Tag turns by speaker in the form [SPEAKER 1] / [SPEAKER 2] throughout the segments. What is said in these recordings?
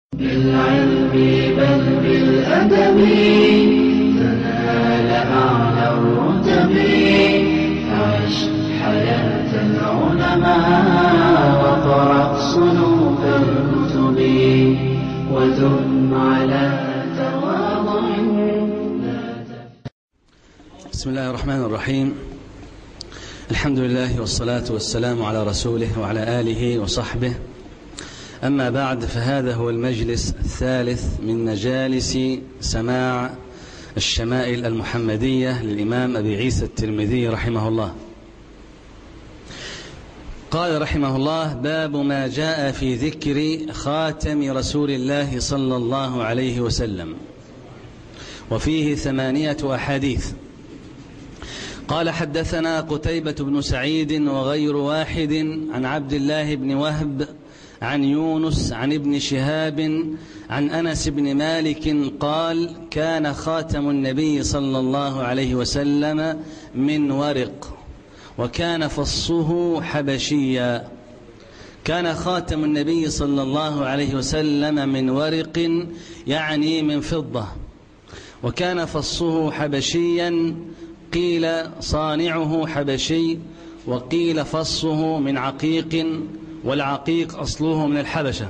[SPEAKER 1] بالعلم بل بالأدب تنال أعلى الرتب. عش حياة العلماء وقرأ صنوف الكتب وثم على تواضع.
[SPEAKER 2] بسم الله الرحمن الرحيم. الحمد لله والصلاة والسلام على رسوله وعلى آله وصحبه. أما بعد، فهذا هو المجلس الثالث من مجالس سماع الشمائل المحمدية للإمام أبي عيسى الترمذي رحمه الله. قال رحمه الله: باب ما جاء في ذكر خاتم رسول الله صلى الله عليه وسلم، وفيه 8 أحاديث. قال: حدثنا قتيبة بن سعيد وغير واحد عن عبد الله بن وهب عن يونس عن ابن شهاب عن أنس بن مالك قال: كان خاتم النبي صلى الله عليه وسلم من ورق وكان فصه حبشيا. كان خاتم النبي صلى الله عليه وسلم من ورق، يعني من فضة، وكان فصه حبشيا، قيل صانعه حبشي وقيل فصه من عقيق، والعقيق أصله من الحبشة.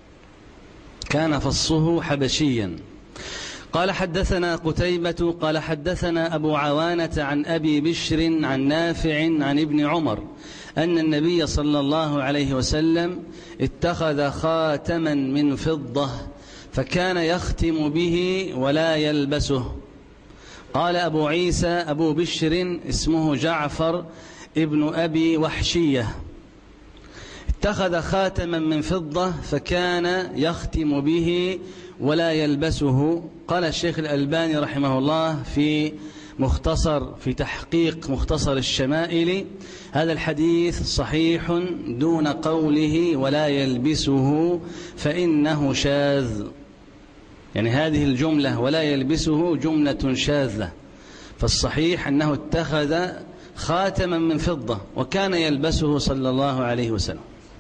[SPEAKER 2] كان فصه حبشيا. قال: حدثنا قتيبة قال: حدثنا أبو عوانة عن أبي بشر عن نافع عن ابن عمر أن النبي صلى الله عليه وسلم اتخذ خاتما من فضة فكان يختم به ولا يلبسه. قال أبو عيسى: أبو بشر اسمه جعفر ابن أبي وحشية، اتخذ خاتما من فضة فكان يختم به ولا يلبسه. قال الشيخ الألباني رحمه الله في تحقيق مختصر الشمائل: هذا الحديث صحيح دون قوله ولا يلبسه فإنه شاذ. يعني هذه الجملة ولا يلبسه جملة شاذة، فالصحيح أنه اتخذ خاتما من فضة وكان يلبسه صلى الله عليه وسلم.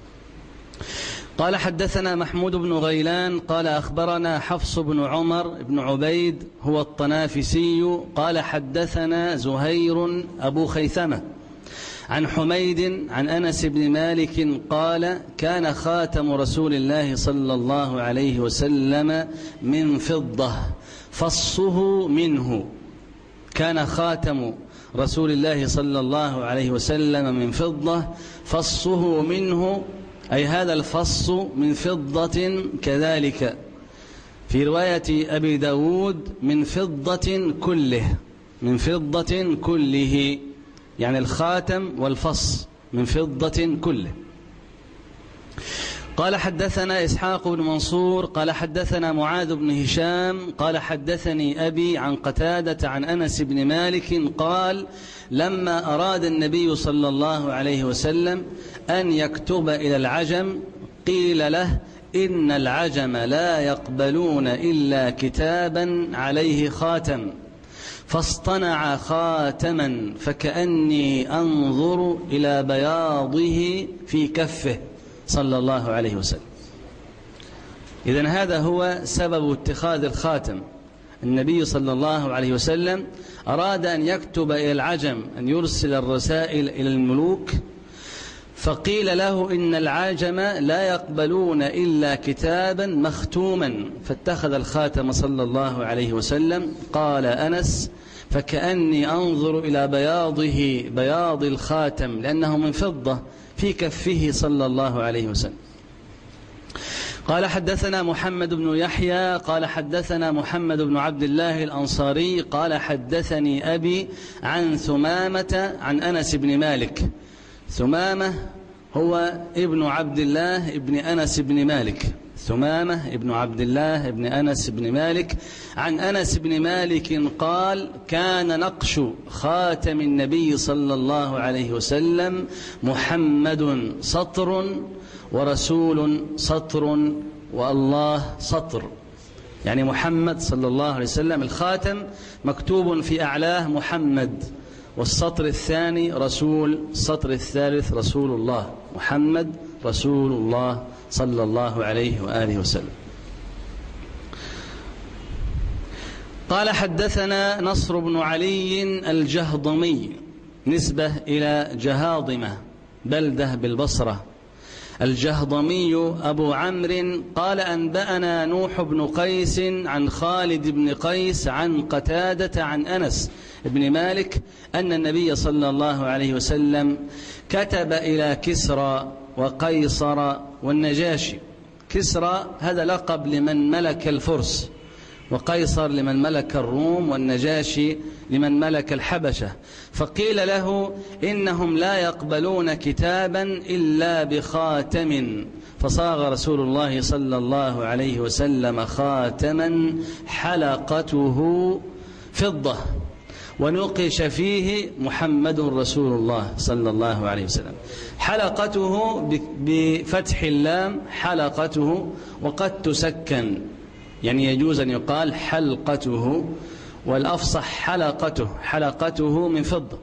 [SPEAKER 2] قال: حدثنا محمود بن غيلان قال: أخبرنا حفص بن عمر بن عبيد هو الطنافسي قال: حدثنا زهير أبو خيثمة عن حميد عن أنس بن مالك قال: كان خاتم رسول الله صلى الله عليه وسلم من فضة فصه منه. كان خاتم رسول الله صلى الله عليه وسلم من فضة فصه منه، أي هذا الفص من فضة كذلك. في رواية أبي داود: من فضة كله، من فضة كله، يعني الخاتم والفص من فضة كله. قال: حدثنا إسحاق بن منصور قال: حدثنا معاذ بن هشام قال: حدثني أبي عن قتادة عن أنس بن مالك قال: لما أراد النبي صلى الله عليه وسلم أن يكتب إلى العجم قيل له: إن العجم لا يقبلون إلا كتابا عليه خاتم، فاصطنع خاتما فكأني أنظر إلى بياضه في كفه صلى الله عليه وسلم. إذن هذا هو سبب اتخاذ الخاتم. النبي صلى الله عليه وسلم أراد أن يكتب إلى العجم، أن يرسل الرسائل إلى الملوك، فقيل له: إن العجم لا يقبلون إلا كتابا مختوما، فاتخذ الخاتم صلى الله عليه وسلم. قال أنس: فكأني أنظر إلى بياضه، بياض الخاتم لأنه من فضة، في كفه صلى الله عليه وسلم. قال: حدثنا محمد بن يحيى قال: حدثنا محمد بن عبد الله الأنصاري قال: حدثني أبي عن ثمامة عن أنس بن مالك. ثمامة هو ابن عبد الله ابن أنس بن مالك، ثمامة ابن عبد الله ابن أنس بن مالك عن أنس بن مالك قال: كان نقش خاتم النبي صلى الله عليه وسلم: محمد سطر ورسول سطر والله سطر. يعني محمد صلى الله عليه وسلم الخاتم مكتوب في أعلاه محمد، والسطر الثاني رسول، السطر الثالث رسول الله، محمد رسول الله صلى الله عليه وآله وسلم. قال حدثنا نصر بن علي الجهضمي، نسبة إلى جهاضمة بلدة بالبصرة. الجهضمي أبو عمرو قال أنبأنا نوح بن قيس عن خالد بن قيس عن قتادة عن أنس بن مالك أن النبي صلى الله عليه وسلم كتب إلى كسرى وقيصر والنجاشي. كسرى هذا لقب لمن ملك الفرس، وقيصر لمن ملك الروم، والنجاشي لمن ملك الحبشة. فقيل له إنهم لا يقبلون كتابا إلا بخاتم، فصاغ رسول الله صلى الله عليه وسلم خاتما حلقته فضة ونقش فيه محمد رسول الله صلى الله عليه وسلم. حلقته بفتح اللام حلقته، وقد تسكن، يعني يجوز أن يقال حلقته، والأفصح حلقته، حلقته من فضة.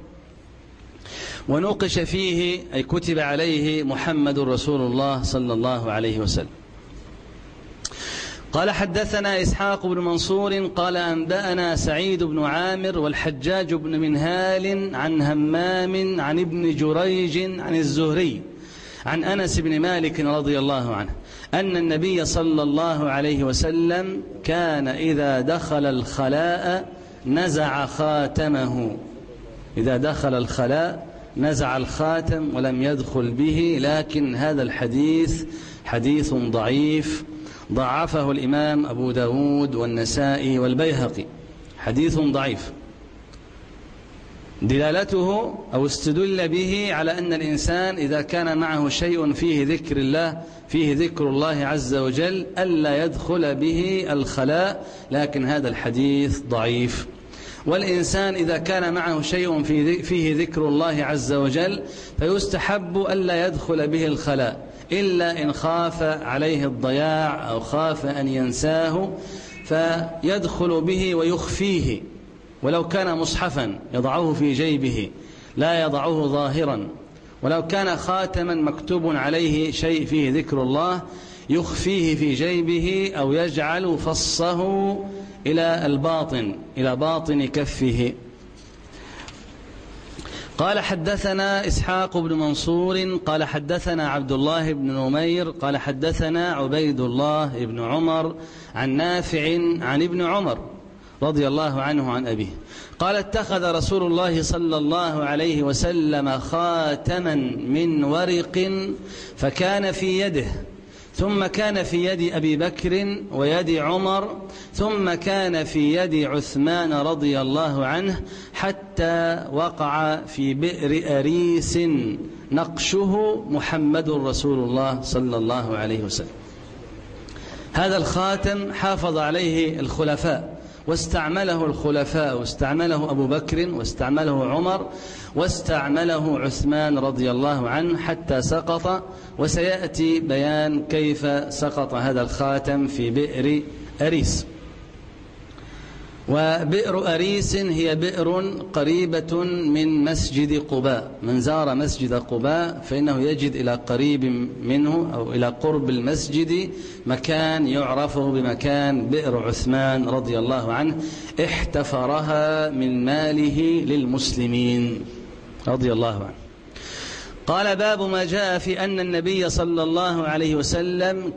[SPEAKER 2] ونقش فيه أي كتب عليه محمد رسول الله صلى الله عليه وسلم. قال حدثنا إسحاق بن منصور قال أنبأنا سعيد بن عامر والحجاج بن منهال عن همام عن ابن جريج عن الزهري عن أنس بن مالك رضي الله عنه أن النبي صلى الله عليه وسلم كان إذا دخل الخلاء نزع خاتمه. إذا دخل الخلاء نزع الخاتم ولم يدخل به، لكن هذا الحديث حديث ضعيف ضعفه الإمام أبو داود والنسائي والبيهقي، حديث ضعيف. دلالته أو استدل به على أن الإنسان إذا كان معه شيء فيه ذكر الله، فيه ذكر الله عز وجل، ألا يدخل به الخلاء، لكن هذا الحديث ضعيف. والإنسان إذا كان معه شيء فيه ذكر الله عز وجل فيستحب ألا يدخل به الخلاء، إلا إن خاف عليه الضياع أو خاف أن ينساه فيدخل به ويخفيه، ولو كان مصحفا يضعه في جيبه لا يضعه ظاهرا، ولو كان خاتما مكتوب عليه شيء فيه ذكر الله يخفيه في جيبه أو يجعل فصه إلى الباطن، إلى باطن كفه. قال حدثنا إسحاق بن منصور قال حدثنا عبد الله بن نمير قال حدثنا عبيد الله بن عمر عن نافع عن ابن عمر رضي الله عنه عن أبيه قال اتخذ رسول الله صلى الله عليه وسلم خاتما من ورق فكان في يده، ثم كان في يد أبي بكر ويد عمر، ثم كان في يد عثمان رضي الله عنه، حتى وقع في بئر أريس نقشه محمد رسول الله صلى الله عليه وسلم. هذا الخاتم حافظ عليه الخلفاء، واستعمله الخلفاء، واستعمله أبو بكر، واستعمله عمر، واستعمله عثمان رضي الله عنه حتى سقط، وسيأتي بيان كيف سقط هذا الخاتم في بئر أريس. وبئر أريس هي بئر قريبة من مسجد قباء، من زار مسجد قباء فإنه يجد إلى قريب منه أو إلى قرب المسجد مكان يعرفه بمكان بئر عثمان رضي الله عنه، احتفرها من ماله للمسلمين رضي الله عنه. قال باب ما جاء في أن النبي صلى الله عليه وسلم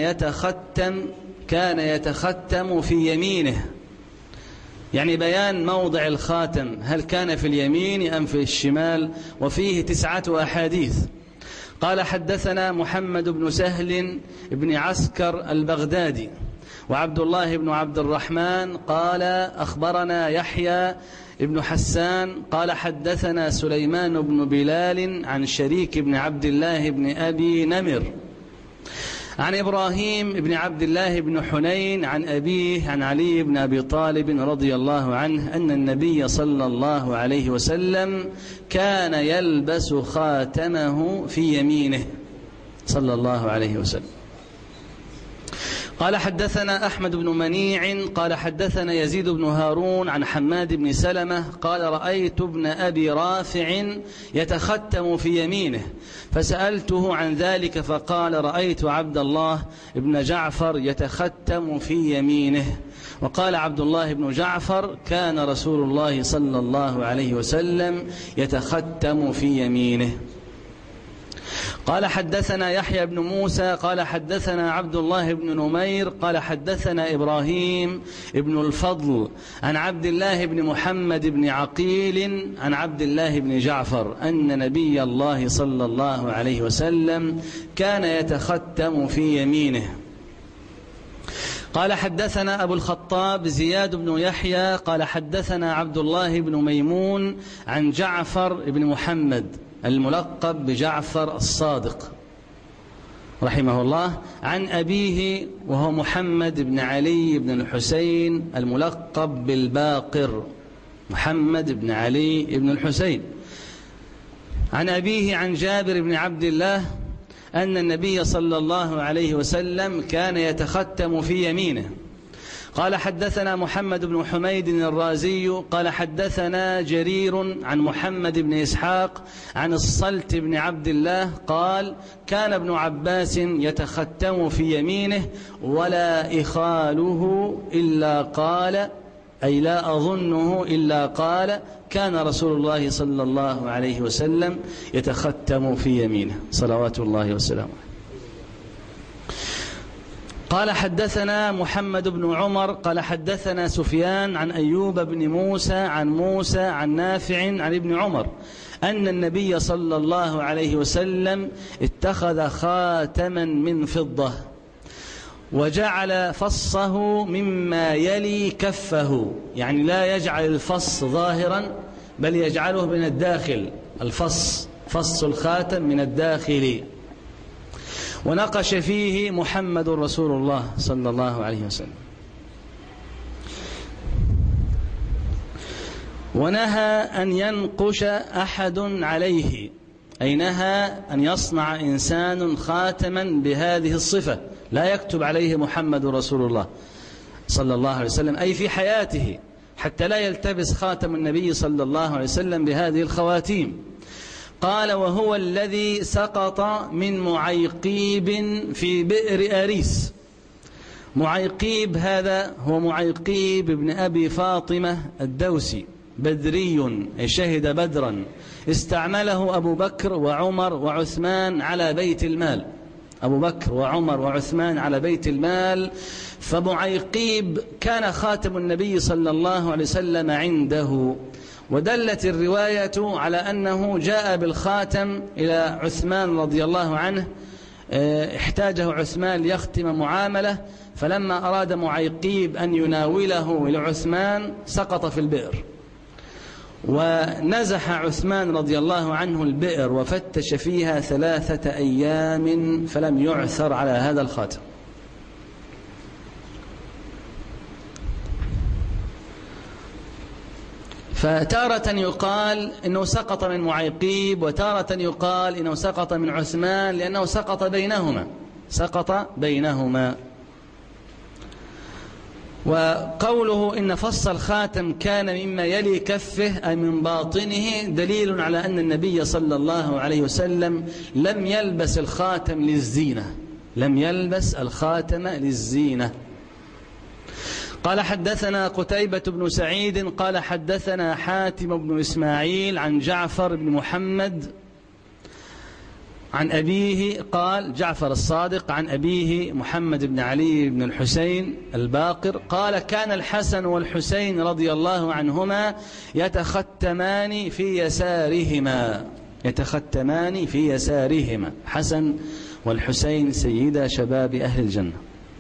[SPEAKER 2] كان يتختم في يمينه، يعني بيان موضع الخاتم، هل كان في اليمين أم في الشمال، وفيه 9 أحاديث. قال حدثنا محمد بن سهل بن عسكر البغدادي وعبد الله بن عبد الرحمن قال أخبرنا يحيى ابن حسان قال حدثنا سليمان بن بلال عن شريك بن عبد الله بن أبي نمر عن إبراهيم بن عبد الله بن حنين عن أبيه عن علي بن أبي طالب رضي الله عنه أن النبي صلى الله عليه وسلم كان يلبس خاتمه في يمينه صلى الله عليه وسلم. قال حدثنا أحمد بن منيع قال حدثنا يزيد بن هارون عن حماد بن سلمة قال رأيت ابن أبي رافع يتختم في يمينه فسألته عن ذلك فقال رأيت عبد الله بن جعفر يتختم في يمينه. وقال عبد الله بن جعفر كان رسول الله صلى الله عليه وسلم يتختم في يمينه. قال حدثنا يحيى بن موسى قال حدثنا عبد الله بن نمير قال حدثنا إبراهيم بن الفضل عن عبد الله بن محمد بن عقيل عن عبد الله بن جعفر أن نبي الله صلى الله عليه وسلم كان يتختم في يمينه. قال حدثنا أبو الخطاب زياد بن يحيى قال حدثنا عبد الله بن ميمون عن جعفر بن محمد الملقب بجعفر الصادق رحمه الله عن أبيه وهو محمد بن علي بن الحسين الملقب بالباقر، محمد بن علي بن الحسين، عن أبيه عن جابر بن عبد الله أن النبي صلى الله عليه وسلم كان يتختم في يمينه. قال حدثنا محمد بن حميد الرازي قال حدثنا جرير عن محمد بن إسحاق عن الصلت بن عبد الله قال كان ابن عباس يتختم في يمينه ولا إخاله إلا قال، أي لا أظنه إلا قال كان رسول الله صلى الله عليه وسلم يتختم في يمينه صلوات الله وسلامه. قال حدثنا محمد بن عمر قال حدثنا سفيان عن أيوب بن موسى عن موسى عن نافع عن ابن عمر أن النبي صلى الله عليه وسلم اتخذ خاتما من فضة وجعل فصه مما يلي كفه، يعني لا يجعل الفص ظاهرا بل يجعله من الداخل، فص الخاتم من الداخل، ونقش فيه محمد رسول الله صلى الله عليه وسلم. ونهى أن ينقش أحد عليه، أي نهى أن يصنع إنسان خاتما بهذه الصفة لا يكتب عليه محمد رسول الله صلى الله عليه وسلم، أي في حياته، حتى لا يلتبس خاتم النبي صلى الله عليه وسلم بهذه الخواتيم. قال وهو الذي سقط من معيقيب في بئر أريس. معيقيب هذا هو معيقيب ابن أبي فاطمة الدوسي، بدري أي شهد بدرا، استعمله أبو بكر وعمر وعثمان على بيت المال، أبو بكر وعمر وعثمان على بيت المال. فمعيقيب كان خاتم النبي صلى الله عليه وسلم عنده، ودلت الرواية على أنه جاء بالخاتم إلى عثمان رضي الله عنه، احتاجه عثمان ليختم معاملة، فلما أراد معيقيب أن يناوله إلى عثمان سقط في البئر، ونزح عثمان رضي الله عنه البئر وفتش فيها 3 أيام فلم يعثر على هذا الخاتم. فتارة يقال إنه سقط من معيقيب، وتارة يقال إنه سقط من عثمان لأنه سقط بينهما. وقوله إن فص الخاتم كان مما يلي كفه أي من باطنه دليل على أن النبي صلى الله عليه وسلم لم يلبس الخاتم للزينة. قال حدثنا قتيبة بن سعيد قال حدثنا حاتم بن إسماعيل عن جعفر بن محمد عن أبيه قال جعفر الصادق عن أبيه محمد بن علي بن الحسين الباقر قال كان الحسن والحسين رضي الله عنهما يتختمان في يسارهما، حسن والحسين سيدا شباب أهل الجنة.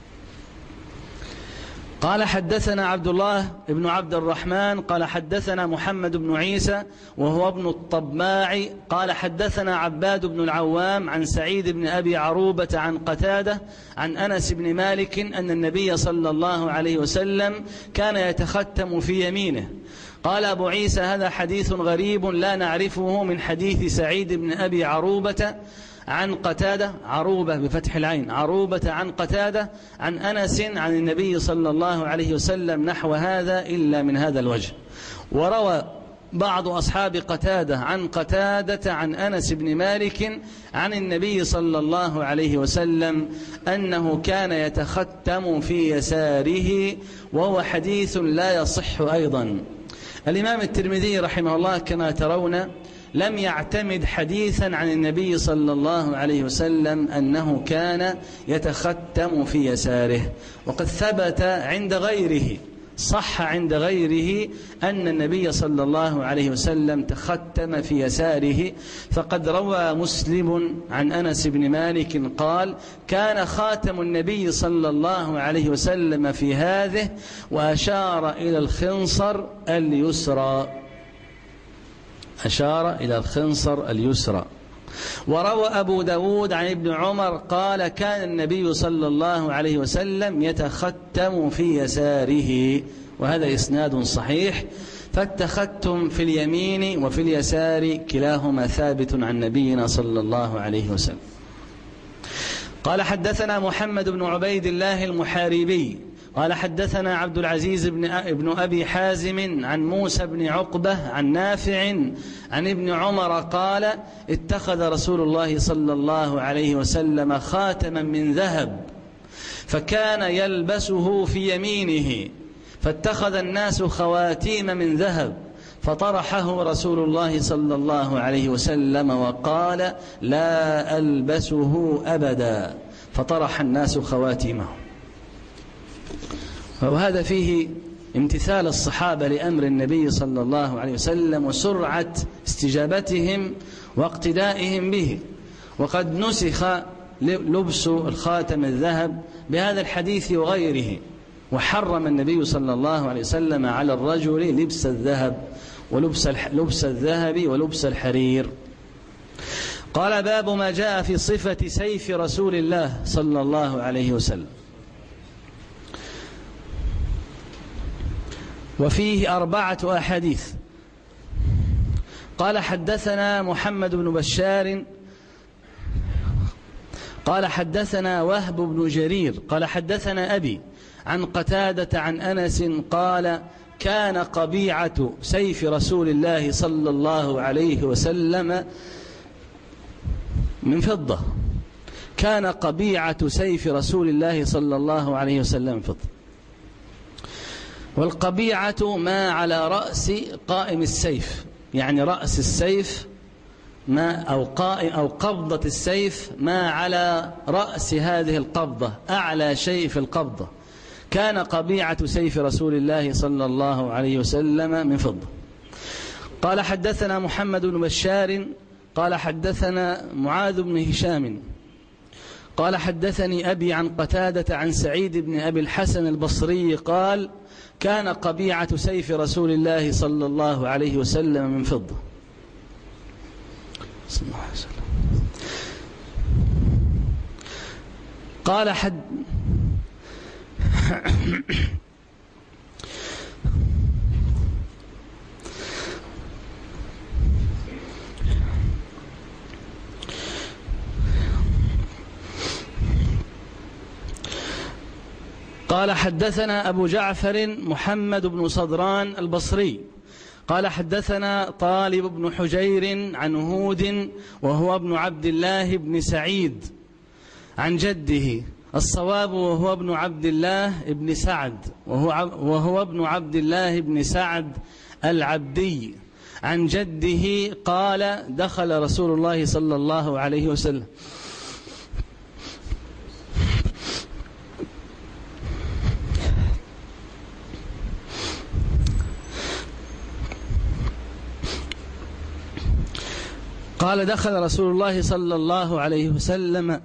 [SPEAKER 2] قال حدثنا عبد الله بن عبد الرحمن قال حدثنا محمد بن عيسى وهو ابن الطباع قال حدثنا عباد بن العوام عن سعيد بن أبي عروبة عن قتادة عن أنس بن مالك أن النبي صلى الله عليه وسلم كان يتختم في يمينه. قال أبو عيسى هذا حديث غريب لا نعرفه من حديث سعيد بن أبي عروبة عن قتادة، عروبة بفتح العين، عروبة عن قتادة عن أنس عن النبي صلى الله عليه وسلم نحو هذا إلا من هذا الوجه. وروى بعض أصحاب قتادة عن قتادة عن أنس بن مالك عن النبي صلى الله عليه وسلم أنه كان يتختم في يساره، وهو حديث لا يصح أيضا. الإمام الترمذي رحمه الله كما ترون لم يعتمد حديثا عن النبي صلى الله عليه وسلم أنه كان يتختم في يساره، وقد ثبت عند غيره، صح عند غيره أن النبي صلى الله عليه وسلم تختم في يساره. فقد روى مسلم عن أنس بن مالك قال: كان خاتم النبي صلى الله عليه وسلم في هذه، وأشار إلى الخنصر اليسرى، أشار إلى الخنصر اليسرى. وروى أبو داود عن ابن عمر قال: كان النبي صلى الله عليه وسلم يتختم في يساره، وهذا إسناد صحيح. فالتختم في اليمين وفي اليسار كلاهما ثابت عن نبينا صلى الله عليه وسلم. قال: حدثنا محمد بن عبيد الله المحاربي قال: حدثنا عبد العزيز بن أبي حازم عن موسى بن عقبة عن نافع عن ابن عمر قال: اتخذ رسول الله صلى الله عليه وسلم خاتما من ذهب، فكان يلبسه في يمينه، فاتخذ الناس خواتيم من ذهب، فطرحه رسول الله صلى الله عليه وسلم وقال: لا ألبسه أبدا، فطرح الناس خواتيمه. وهذا فيه امتثال الصحابة لأمر النبي صلى الله عليه وسلم وسرعة استجابتهم واقتدائهم به. وقد نسخ لبس الخاتم الذهب بهذا الحديث وغيره، وحرم النبي صلى الله عليه وسلم على الرجل لبس الذهب ولبس الذهب ولبس الحرير. قال: باب ما جاء في صفة سيف رسول الله صلى الله عليه وسلم. وفيه 4 أحاديث. قال: حدثنا محمد بن بشار قال: حدثنا وهب بن جرير قال: حدثنا أبي عن قتادة عن أنس قال: كان قبيعة سيف رسول الله صلى الله عليه وسلم من فضة. كان قبيعة سيف رسول الله صلى الله عليه وسلم من فضة. والقبيعة ما على رأس قائم السيف، يعني رأس السيف ما أو قبضة السيف ما على رأس هذه القبضة، أعلى شيء في القبضة. كان قبيعة سيف رسول الله صلى الله عليه وسلم من فضة. قال: حدثنا محمد بن بشار قال: حدثنا معاذ بن هشام قال: حدثني أبي عن قتادة عن سعيد بن أبي الحسن البصري قال: كان قبيعة سيف رسول الله صلى الله عليه وسلم من فضة. صلى الله عليه وسلم. قال: قال: حدثنا أبو جعفر محمد بن صدران البصري قال: حدثنا طالب بن حجير عن هود وهو ابن عبد الله بن سعيد عن جده، الصواب وهو ابن عبد الله بن سعد، وهو ابن عبد الله بن سعد العبدي، عن جده قال: دخل رسول الله صلى الله عليه وسلم قال: دخل رسول الله صلى الله عليه وسلم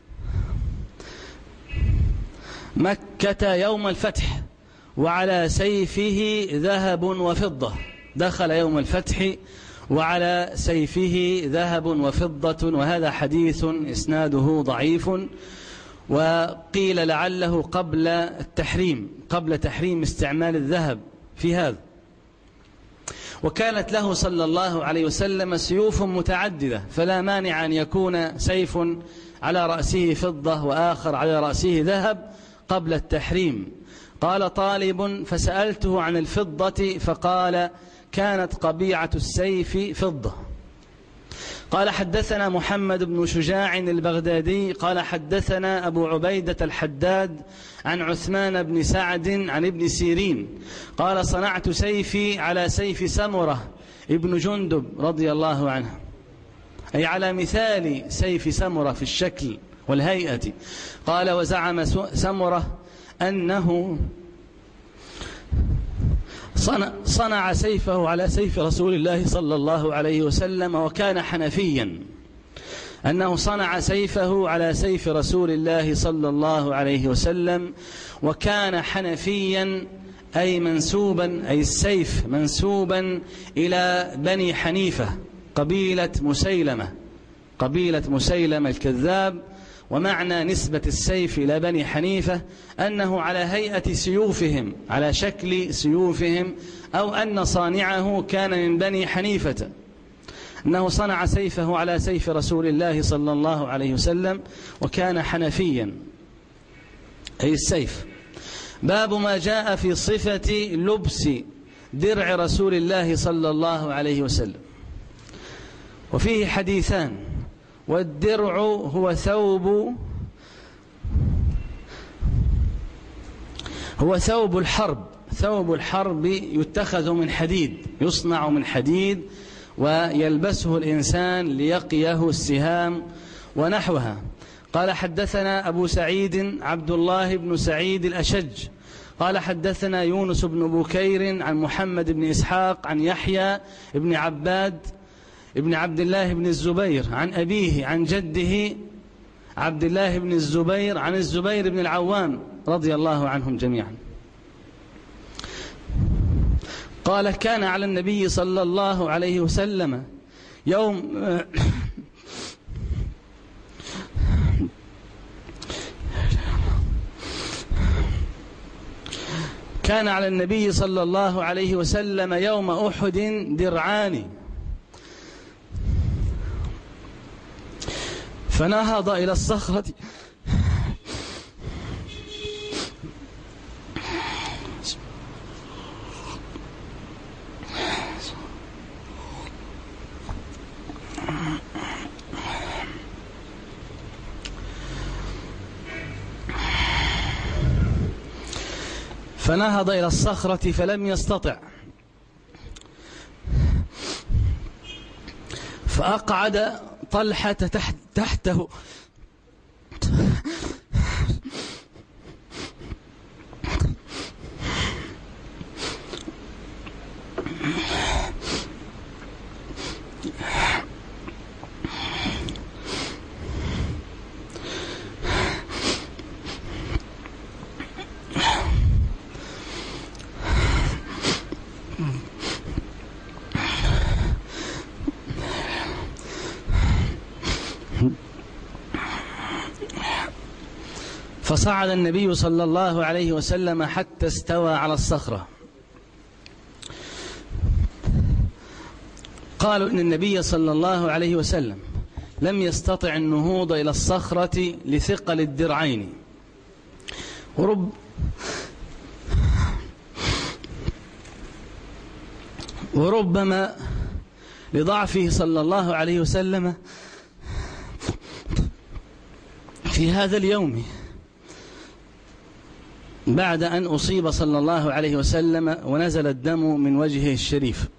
[SPEAKER 2] مكة يوم الفتح وعلى سيفه ذهب وفضة. دخل يوم الفتح وعلى سيفه ذهب وفضة، وهذا حديث إسناده ضعيف، وقيل لعله قبل تحريم استعمال الذهب في هذا. وكانت له صلى الله عليه وسلم سيوف متعددة، فلا مانع أن يكون سيف على رأسه فضة وآخر على رأسه ذهب قبل التحريم. قال طالب: فسألته عن الفضة فقال: كانت قبيعة السيف فضة. قال: حدثنا محمد بن شجاع البغدادي قال: حدثنا أبو عبيدة الحداد عن عثمان بن سعد عن ابن سيرين قال: صنعت سيفي على سيف سمرة ابن جندب رضي الله عنه، أي على مثال سيف سمرة في الشكل والهيئة. قال: وزعم سمرة أنه صنع سيفه على سيف رسول الله صلى الله عليه وسلم وكان حنفيا، أنه صنع سيفه على سيف رسول الله صلى الله عليه وسلم وكان حنفيا، أي منسوبا، أي السيف منسوبا إلى بني حنيفة، قبيلة مسيلمة الكذاب. ومعنى نسبة السيف إلى بني حنيفة أنه على هيئة سيوفهم، على شكل سيوفهم، أو أن صانعه كان من بني حنيفة، أنه صنع سيفه على سيف رسول الله صلى الله عليه وسلم وكان حنفيا، أي السيف. باب ما جاء في صفة لبس درع رسول الله صلى الله عليه وسلم. وفيه حديثان. والدرع هو ثوب الحرب. ثوب الحرب يتخذ من حديد، يصنع من حديد ويلبسه الإنسان ليقيه السهام ونحوها. قال: حدثنا أبو سعيد عبد الله بن سعيد الأشج قال: حدثنا يونس بن بكير عن محمد بن إسحاق عن يحيى بن عباد ابن عبد الله بن الزبير عن أبيه عن جده عبد الله بن الزبير عن الزبير بن العوام رضي الله عنهم جميعا قال: كان على النبي صلى الله عليه وسلم كان على النبي صلى الله عليه وسلم يوم أحد درعان، فنهض إلى الصخرة فلم يستطع، فأقعد طلحة تحته فصعد النبي صلى الله عليه وسلم حتى استوى على الصخرة. قالوا إن النبي صلى الله عليه وسلم لم يستطع النهوض إلى الصخرة لثقل الدرعين، وربما لضعفه صلى الله عليه وسلم في هذا اليوم بعد أن أصيب صلى الله عليه وسلم ونزل الدم من وجهه الشريف.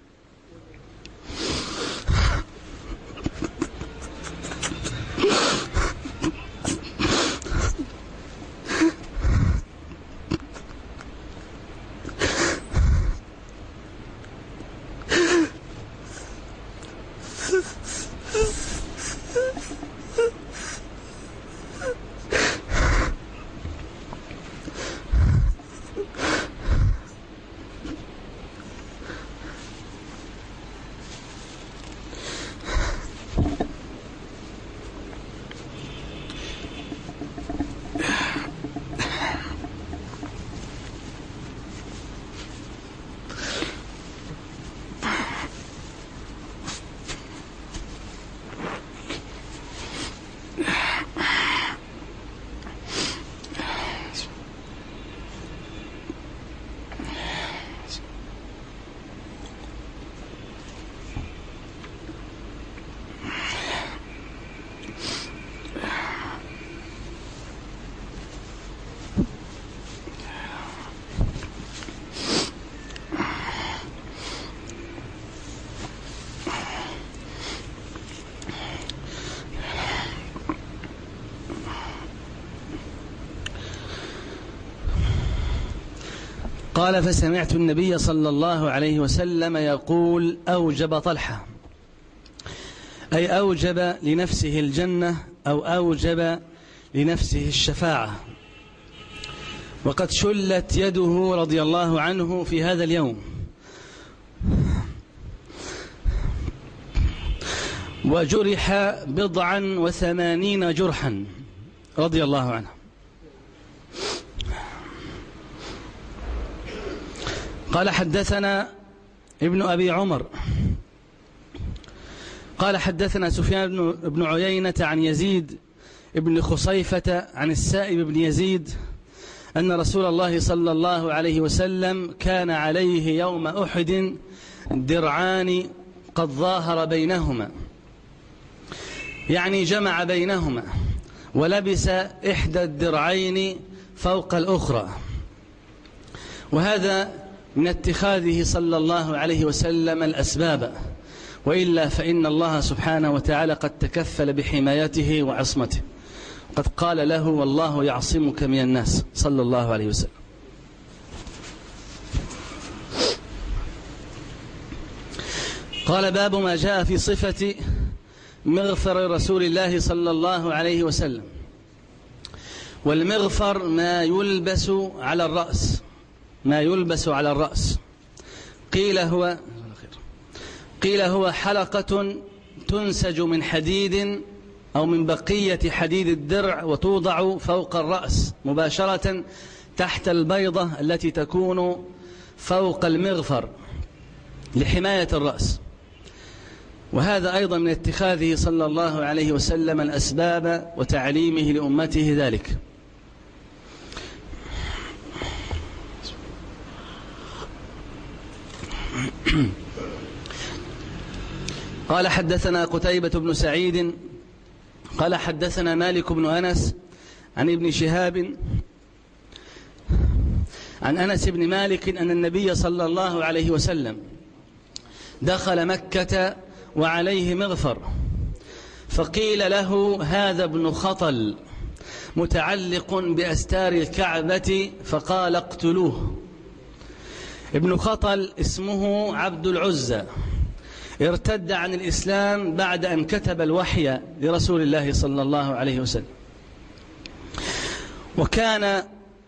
[SPEAKER 2] قال: فسمعت النبي صلى الله عليه وسلم يقول: أوجب طلحة، أي أوجب لنفسه الجنة أو أوجب لنفسه الشفاعة، وقد شلت يده رضي الله عنه في هذا اليوم، وجرح 80 جرحا رضي الله عنه. قال: حدثنا ابن أبي عمر قال: حدثنا سفيان بن عيينة عن يزيد بن خصيفة عن السائب بن يزيد أن رسول الله صلى الله عليه وسلم كان عليه يوم أحد درعان قد ظاهر بينهما، يعني جمع بينهما، ولبس إحدى الدرعين فوق الأخرى، وهذا من اتخاذه صلى الله عليه وسلم الأسباب، وإلا فإن الله سبحانه وتعالى قد تكفل بحمايته وعصمته، قد قال له: والله يعصمك من الناس، صلى الله عليه وسلم. قال: باب ما جاء في صفة مغفر رسول الله صلى الله عليه وسلم. والمغفر ما يلبس على الرأس، ما يلبس على الرأس. قيل هو حلقة تنسج من حديد أو من بقية حديد الدرع، وتوضع فوق الرأس مباشرة تحت البيضة التي تكون فوق المغفر لحماية الرأس. وهذا أيضا من اتخاذه صلى الله عليه وسلم الأسباب وتعليمه لأمته ذلك. قال: حدثنا قتيبة بن سعيد قال: حدثنا مالك بن أنس عن ابن شهاب عن أنس بن مالك أن النبي صلى الله عليه وسلم دخل مكة وعليه مغفر، فقيل له: هذا ابن خطل متعلق بأستار الكعبة، فقال: اقتلوه. ابن خطل اسمه عبد العزى، ارتد عن الإسلام بعد أن كتب الوحي لرسول الله صلى الله عليه وسلم، وكان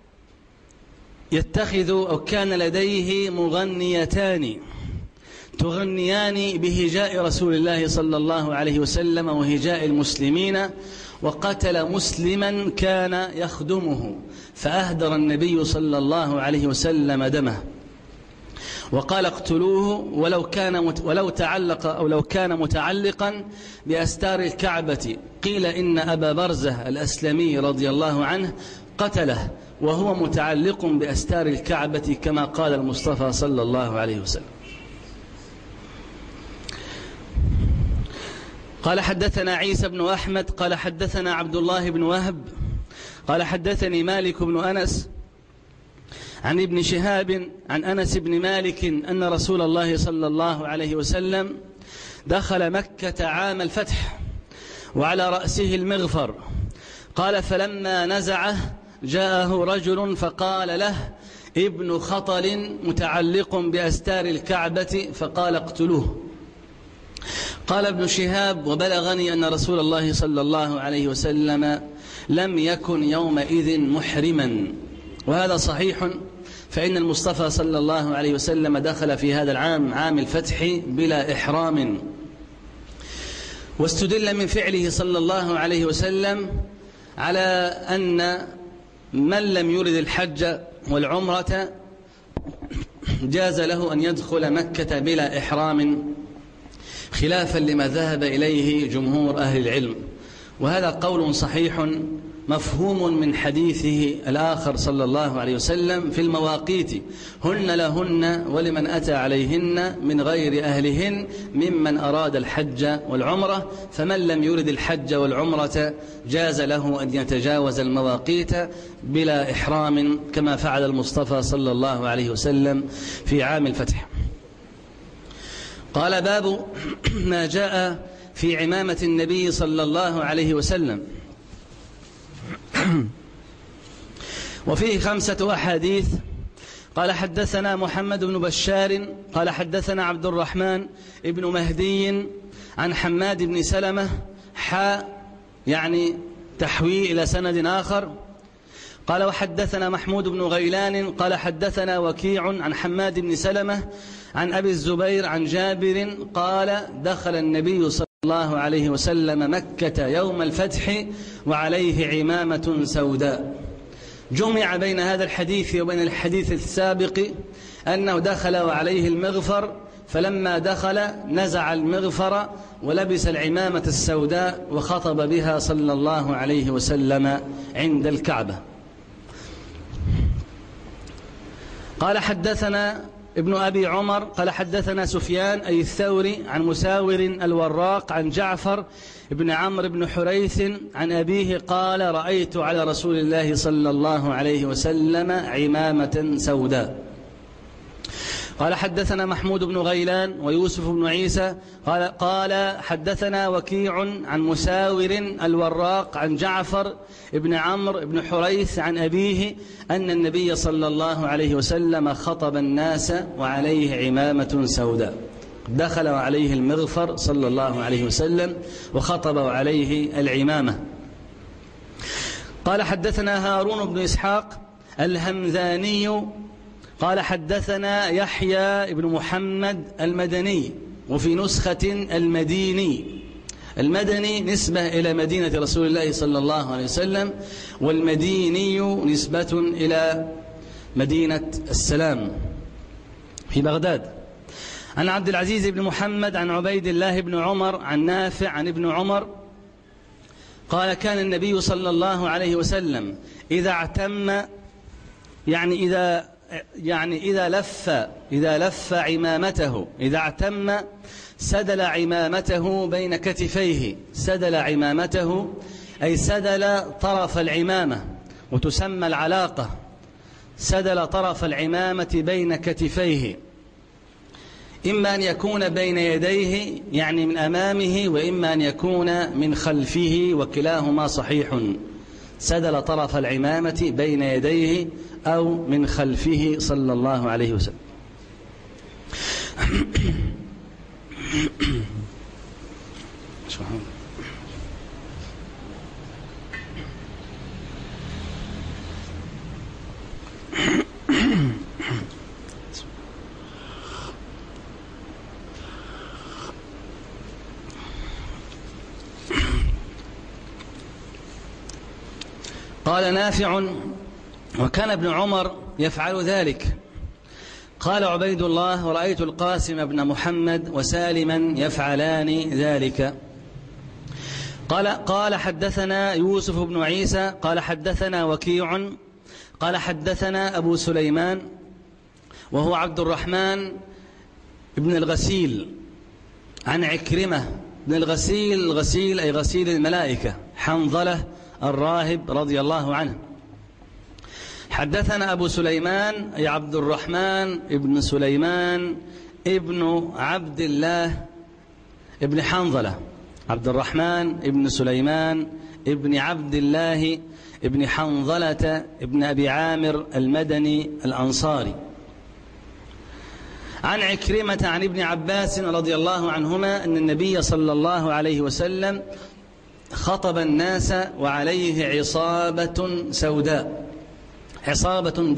[SPEAKER 2] يتخذ أو كان لديه مغنيتان تغنيان بهجاء رسول الله صلى الله عليه وسلم وهجاء المسلمين، وقتل مسلما كان يخدمه، فأهدر النبي صلى الله عليه وسلم دمه، وقال: اقتلوه ولو كان متعلقا بأستار الكعبة. قيل إن أبا برزة الأسلمي رضي الله عنه قتله وهو متعلق بأستار الكعبة، كما قال المصطفى صلى الله عليه وسلم. قال: حدثنا عيسى بن أحمد قال: حدثنا عبد الله بن وهب قال: حدثني مالك بن أنس عن ابن شهاب عن أنس بن مالك أن رسول الله صلى الله عليه وسلم دخل مكة عام الفتح وعلى رأسه المغفر. قال: فلما نزعه جاءه رجل فقال له: ابن خطل متعلق بأستار الكعبة، فقال: اقتلوه. قال ابن شهاب: وبلغني أن رسول الله صلى الله عليه وسلم لم يكن يومئذ محرما. وهذا صحيح، فإن المصطفى صلى الله عليه وسلم دخل في هذا العام، عام الفتح، بلا إحرام. واستدل من فعله صلى الله عليه وسلم على أن من لم يرد الحج والعمرة جاز له أن يدخل مكة بلا إحرام، خلافا لما ذهب إليه جمهور أهل العلم. وهذا قول صحيح مفهوم من حديثه الآخر صلى الله عليه وسلم في المواقيت: هن لهن ولمن أتى عليهن من غير أهلهن ممن أراد الحج والعمرة، فمن لم يرد الحج والعمرة جاز له أن يتجاوز المواقيت بلا إحرام، كما فعل المصطفى صلى الله عليه وسلم في عام الفتح. قال: باب ما جاء في عمامة النبي صلى الله عليه وسلم. وفيه 5 أحاديث، قال حدثنا محمد بن بشار قال حدثنا عبد الرحمن ابن مهدي عن حماد بن سلمة يعني تحويل إلى سند آخر. قال وحدثنا محمود بن غيلان قال حدثنا وكيع عن حماد بن سلمة عن أبي الزبير عن جابر قال دخل النبي صلى الله عليه وسلم مكة يوم الفتح وعليه عمامة سوداء. جمع بين هذا الحديث وبين الحديث السابق أنه دخل وعليه المغفر، فلما دخل نزع المغفر ولبس العمامة السوداء وخطب بها صلى الله عليه وسلم عند الكعبة. قال حدثنا ابن أبي عمر قال حدثنا سفيان أي الثوري عن مساور الوراق عن جعفر ابن عمرو بن حريث عن أبيه قال رأيت على رسول الله صلى الله عليه وسلم عمامة سوداء. قال حدثنا محمود بن غيلان ويوسف بن عيسى قال حدثنا وكيع عن مساور الوراق عن جعفر ابن عمرو بن حريث عن أبيه أن النبي صلى الله عليه وسلم خطب الناس وعليه عمامة سوداء. دخل وعليه المغفر صلى الله عليه وسلم وخطب وعليه العمامة. قال حدثنا هارون بن إسحاق الهمذاني قال حدثنا يحيى بن محمد المدني وفي نسخة المديني. المدني نسبة إلى مدينة رسول الله صلى الله عليه وسلم، والمديني نسبة إلى مدينة السلام في بغداد. عن عبد العزيز بن محمد عن عبيد الله بن عمر عن نافع عن ابن عمر قال كان النبي صلى الله عليه وسلم إذا اعتم إذا لف عمامته إذا اعتم سدل عمامته بين كتفيه. سدل عمامته أي سدل طرف العمامة، وتسمى العلاقة. سدل طرف العمامة بين كتفيه، إما أن يكون بين يديه يعني من أمامه، وإما أن يكون من خلفه، وكلاهما صحيح. سدل طرف العمامة بين يديه أو من خلفه صلى الله عليه وسلم. قال نافع وكان ابن عمر يفعل ذلك. قال عبيد الله ورأيت القاسم بن محمد وسالما يفعلان ذلك. قال حدثنا يوسف بن عيسى قال حدثنا وكيع قال حدثنا أبو سليمان وهو عبد الرحمن بن الغسيل عن عكرمة بن الغسيل أي غسيل الملائكة حنظلة الراهب رضي الله عنه. حدثنا أبو سليمان أي عبد الرحمن ابن سليمان ابن عبد الله ابن حنظلة. عبد الرحمن ابن سليمان ابن عبد الله ابن حنظلة ابن أبي عامر المدني الأنصاري. عن عكرمة عن ابن عباس رضي الله عنهما أن النبي صلى الله عليه وسلم خطب الناس وعليه عصابة سوداء. عصابة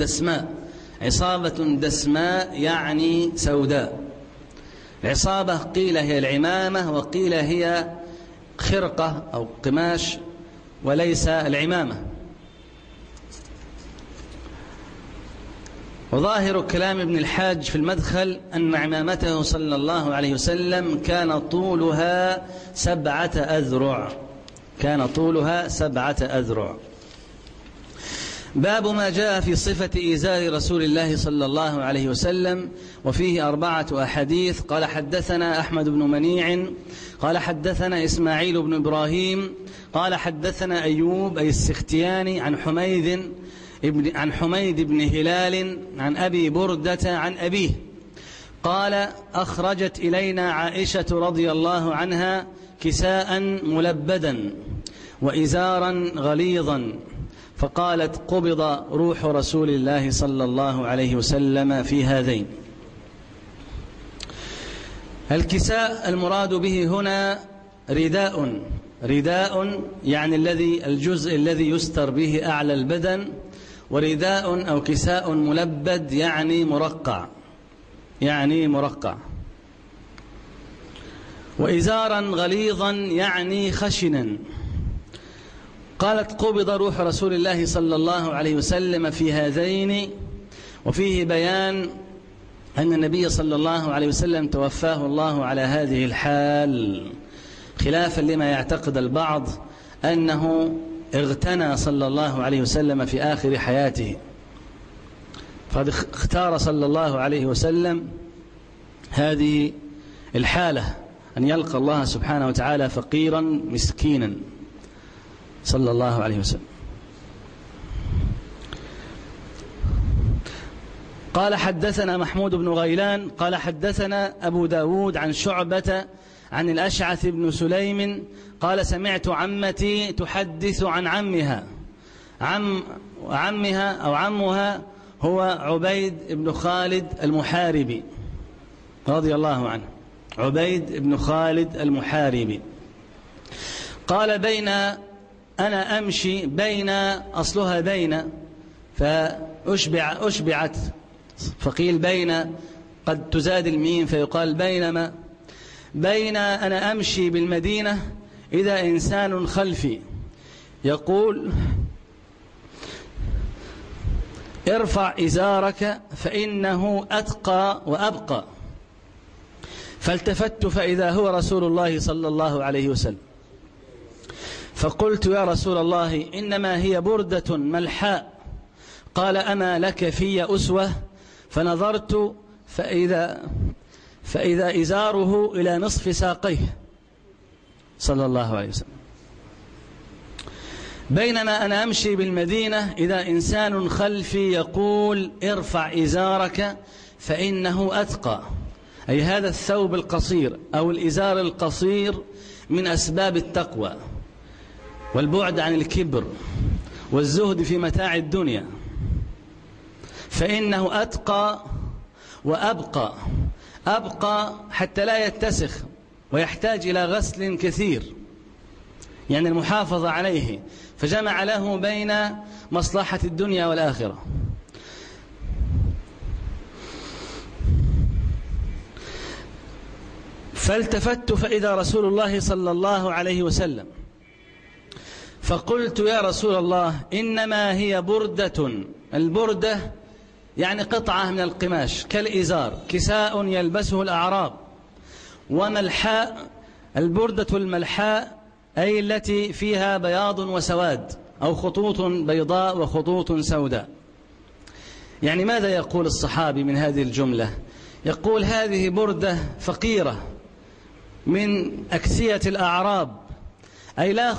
[SPEAKER 2] دسماء يعني سوداء. العصابة قيل هي العمامة وقيل هي خرقة أو قماش وليس العمامة. وظاهر كلام ابن الحاج في المدخل أن عمامته صلى الله عليه وسلم كان طولها 7 أذرع. كان طولها 7 أذرع. باب ما جاء في صفة إزار رسول الله صلى الله عليه وسلم، وفيه 4 أحاديث. قال حدثنا أحمد بن منيع قال حدثنا إسماعيل بن إبراهيم قال حدثنا أيوب أي السختياني عن حميد بن هلال عن أبي بردة عن أبيه قال أخرجت إلينا عائشة رضي الله عنها كساء ملبدا وإزارا غليظا فقالت: قبض روح رسول الله صلى الله عليه وسلم في هذين. الكساء المراد به هنا رداء يعني الجزء الذي يستر به أعلى البدن، ورداء أو كساء ملبد يعني مرقع، وإزارا غليظا يعني خشنا. قالت: قبض روح رسول الله صلى الله عليه وسلم في هذين، وفيه بيان أن النبي صلى الله عليه وسلم توفاه الله على هذه الحال، خلافا لما يعتقد البعض أنه اغتنى صلى الله عليه وسلم في آخر حياته. فقد اختار صلى الله عليه وسلم هذه الحالة، أن يلقى الله سبحانه وتعالى فقيرا مسكينا صلى الله عليه وسلم. قال: حدثنا محمود بن غيلان قال: حدثنا أبو داود عن شعبة عن الأشعث بن سليم قال: سمعت عمتي تحدث عن عمها هو عبيد بن خالد المحاربي رضي الله عنه، عبيد بن خالد المحاربي. قال: بين أنا أمشي، بين أصلها بين، فأشبعت، فقيل بين قد تزاد الميم فيقال بينما. بين أنا أمشي بالمدينة إذا إنسان خلفي يقول: ارفع إزارك فإنه أتقى وأبقى. فالتفت فإذا هو رسول الله صلى الله عليه وسلم، فقلت: يا رسول الله، إنما هي بردة ملحاء. قال: أما لك في أسوة؟ فنظرت فإذا إزاره إلى نصف ساقيه صلى الله عليه وسلم. بينما أنا أمشي بالمدينة إذا إنسان خلفي يقول: ارفع إزارك فإنه أتقى، أي هذا الثوب القصير أو الإزار القصير من أسباب التقوى والبعد عن الكبر والزهد في متاع الدنيا، فإنه أتقى وأبقى. أبقى حتى لا يتسخ ويحتاج إلى غسل كثير، يعني المحافظة عليه، فجمع له بين مصلحة الدنيا والآخرة. فالتفت فإذا رسول الله صلى الله عليه وسلم، فقلت: يا رسول الله، إنما هي بردة. البردة يعني قطعة من القماش كالإزار، كساء يلبسه الأعراب. وملحاء، البردة الملحاء أي التي فيها بياض وسواد، أو خطوط بيضاء وخطوط سوداء. يعني ماذا يقول الصحابي من هذه الجملة؟ يقول: هذه بردة فقيرة من أكسية الأعراب، أي لا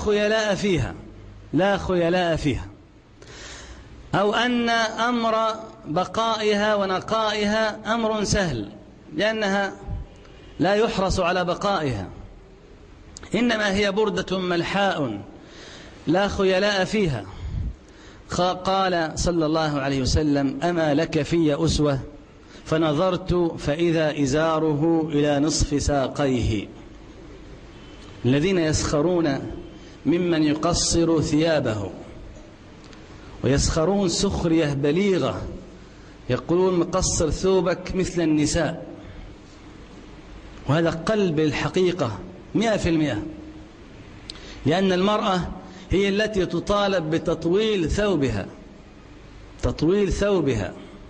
[SPEAKER 2] خيلاء فيها، أو أن أمر بقائها ونقائها أمر سهل، لأنها لا يحرص على بقائها. إنما هي بردة ملحاء لا خيلاء فيها. قال صلى الله عليه وسلم: أما لك في أسوة؟ فنظرت فإذا إزاره إلى نصف ساقيه. الذين يسخرون ممن يقصر ثيابه، ويسخرون سخرية بليغة، يقولون: مقصر ثوبك مثل النساء. وهذا قلب الحقيقة 100%، لأن المرأة هي التي تطالب بتطويل ثوبها.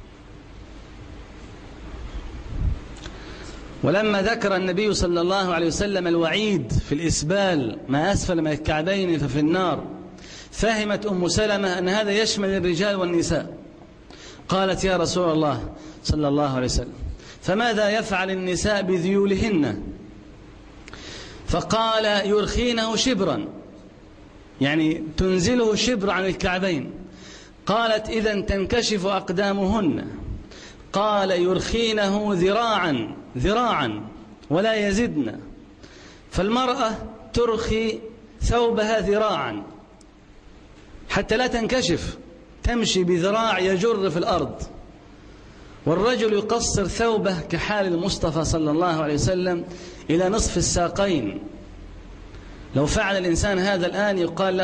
[SPEAKER 2] ولما ذكر النبي صلى الله عليه وسلم الوعيد في الإسبال ما أسفل من الكعبين ففي النار، فهمت أم سلمة أن هذا يشمل الرجال والنساء. قالت: يا رسول الله صلى الله عليه وسلم، فماذا يفعل النساء بذيولهن؟ فقال: يرخينه شبرا، يعني تنزله شبر عن الكعبين. قالت: إذن تنكشف أقدامهن. قال: يرخينه ذراعا ولا يزدن. فالمرأة ترخي ثوبها ذراعا حتى لا تنكشف، تمشي بذراع يجر في الأرض. والرجل يقصر ثوبه كحال المصطفى صلى الله عليه وسلم إلى نصف الساقين. لو فعل الإنسان هذا الآن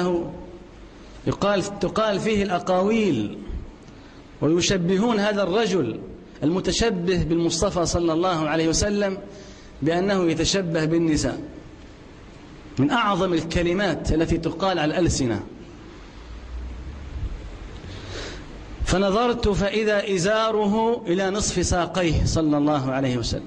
[SPEAKER 2] تقال فيه الأقاويل، ويشبهون هذا الرجل المتشبه بالمصطفى صلى الله عليه وسلم بأنه يتشبه بالنساء، من أعظم الكلمات التي تقال على الألسنة. فنظرت فإذا إزاره إلى نصف ساقيه صلى الله عليه وسلم.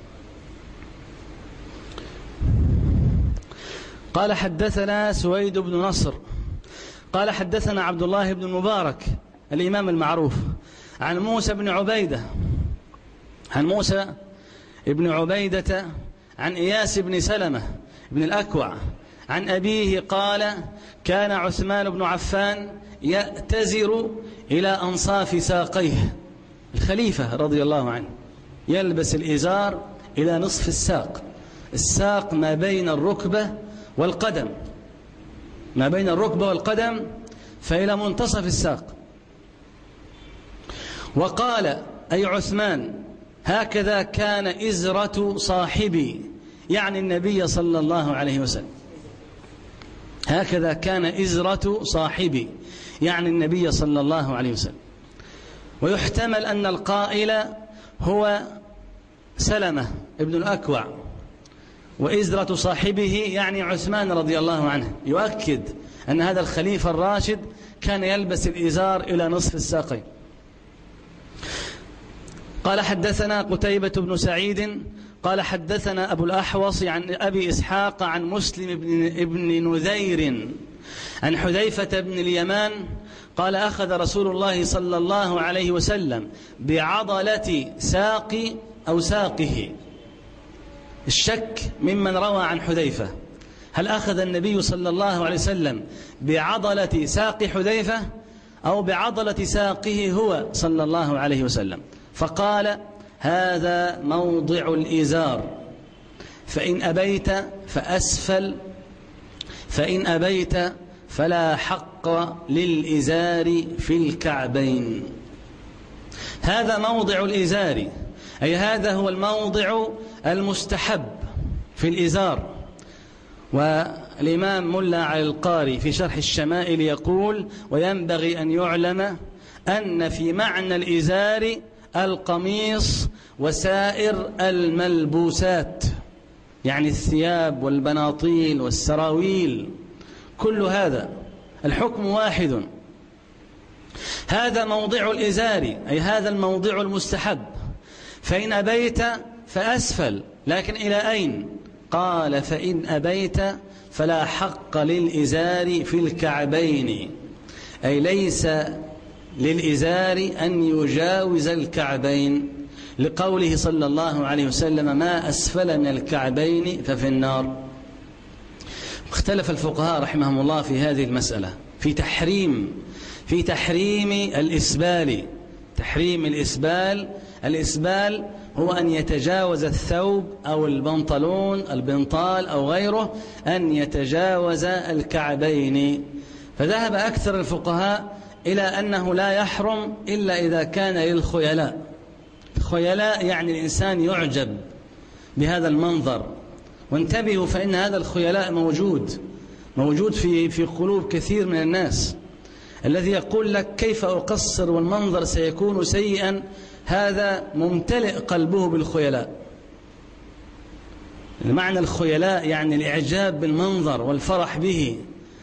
[SPEAKER 2] قال حدثنا سويد بن نصر قال حدثنا عبد الله بن المبارك الإمام المعروف عن موسى بن عبيدة عن إياس بن سلمة بن الأكوع عن أبيه قال: كان عثمان بن عفان يأتزر إلى أنصاف ساقيه. الخليفة رضي الله عنه يلبس الإزار إلى نصف الساق. الساق ما بين الركبة والقدم، فإلى منتصف الساق. وقال أي عثمان: هكذا كان إزرة صاحبي، يعني النبي صلى الله عليه وسلم. هكذا كان إزرة صاحبي، يعني النبي صلى الله عليه وسلم. ويحتمل أن القائل هو سلمة ابن الأكوع، وإزرة صاحبه يعني عثمان رضي الله عنه، يؤكد أن هذا الخليفة الراشد كان يلبس الإزار إلى نصف الساقين. قال حدثنا قتيبة بن سعيد قال حدثنا أبو الأحوص عن أبي إسحاق عن مسلم ابن نذير عن حذيفة بن اليمان قال: أخذ رسول الله صلى الله عليه وسلم بعضلة ساق أو ساقه. الشك ممن روى عن حذيفة، هل أخذ النبي صلى الله عليه وسلم بعضلة ساق حذيفة أو بعضلة ساقه هو صلى الله عليه وسلم؟ فقال: هذا موضع الإزار، فإن أبيت فأسفل، فإن أبيت فلا حق للإزار في الكعبين. هذا موضع الإزار، أي هذا هو الموضع المستحب في الإزار. والإمام ملا علي القاري في شرح الشمائل يقول: وينبغي أن يعلم أن في معنى الإزار القميص وسائر الملبوسات، يعني الثياب والبناطيل والسراويل، كل هذا الحكم واحد. هذا موضع الإزار، أي هذا الموضع المستحب. فإن أبيت فأسفل، لكن إلى أين؟ قال: فإن أبيت فلا حق للإزار في الكعبين، أي ليس للإزار أن يجاوز الكعبين، لقوله صلى الله عليه وسلم: ما أسفل من الكعبين ففي النار. اختلف الفقهاء رحمهم الله في هذه المسألة، في تحريم الإسبال. تحريم الإسبال هو أن يتجاوز الثوب أو البنطال أو غيره، أن يتجاوز الكعبين. فذهب أكثر الفقهاء إلى أنه لا يحرم إلا إذا كان للخيلاء. الخيلاء يعني الإنسان يعجب بهذا المنظر. وانتبهوا، فإن هذا الخيلاء موجود في قلوب كثير من الناس، الذي يقول لك: كيف أقصر والمنظر سيكون سيئا؟ هذا ممتلئ قلبه بالخيلاء. معنى الخيلاء يعني الإعجاب بالمنظر والفرح به،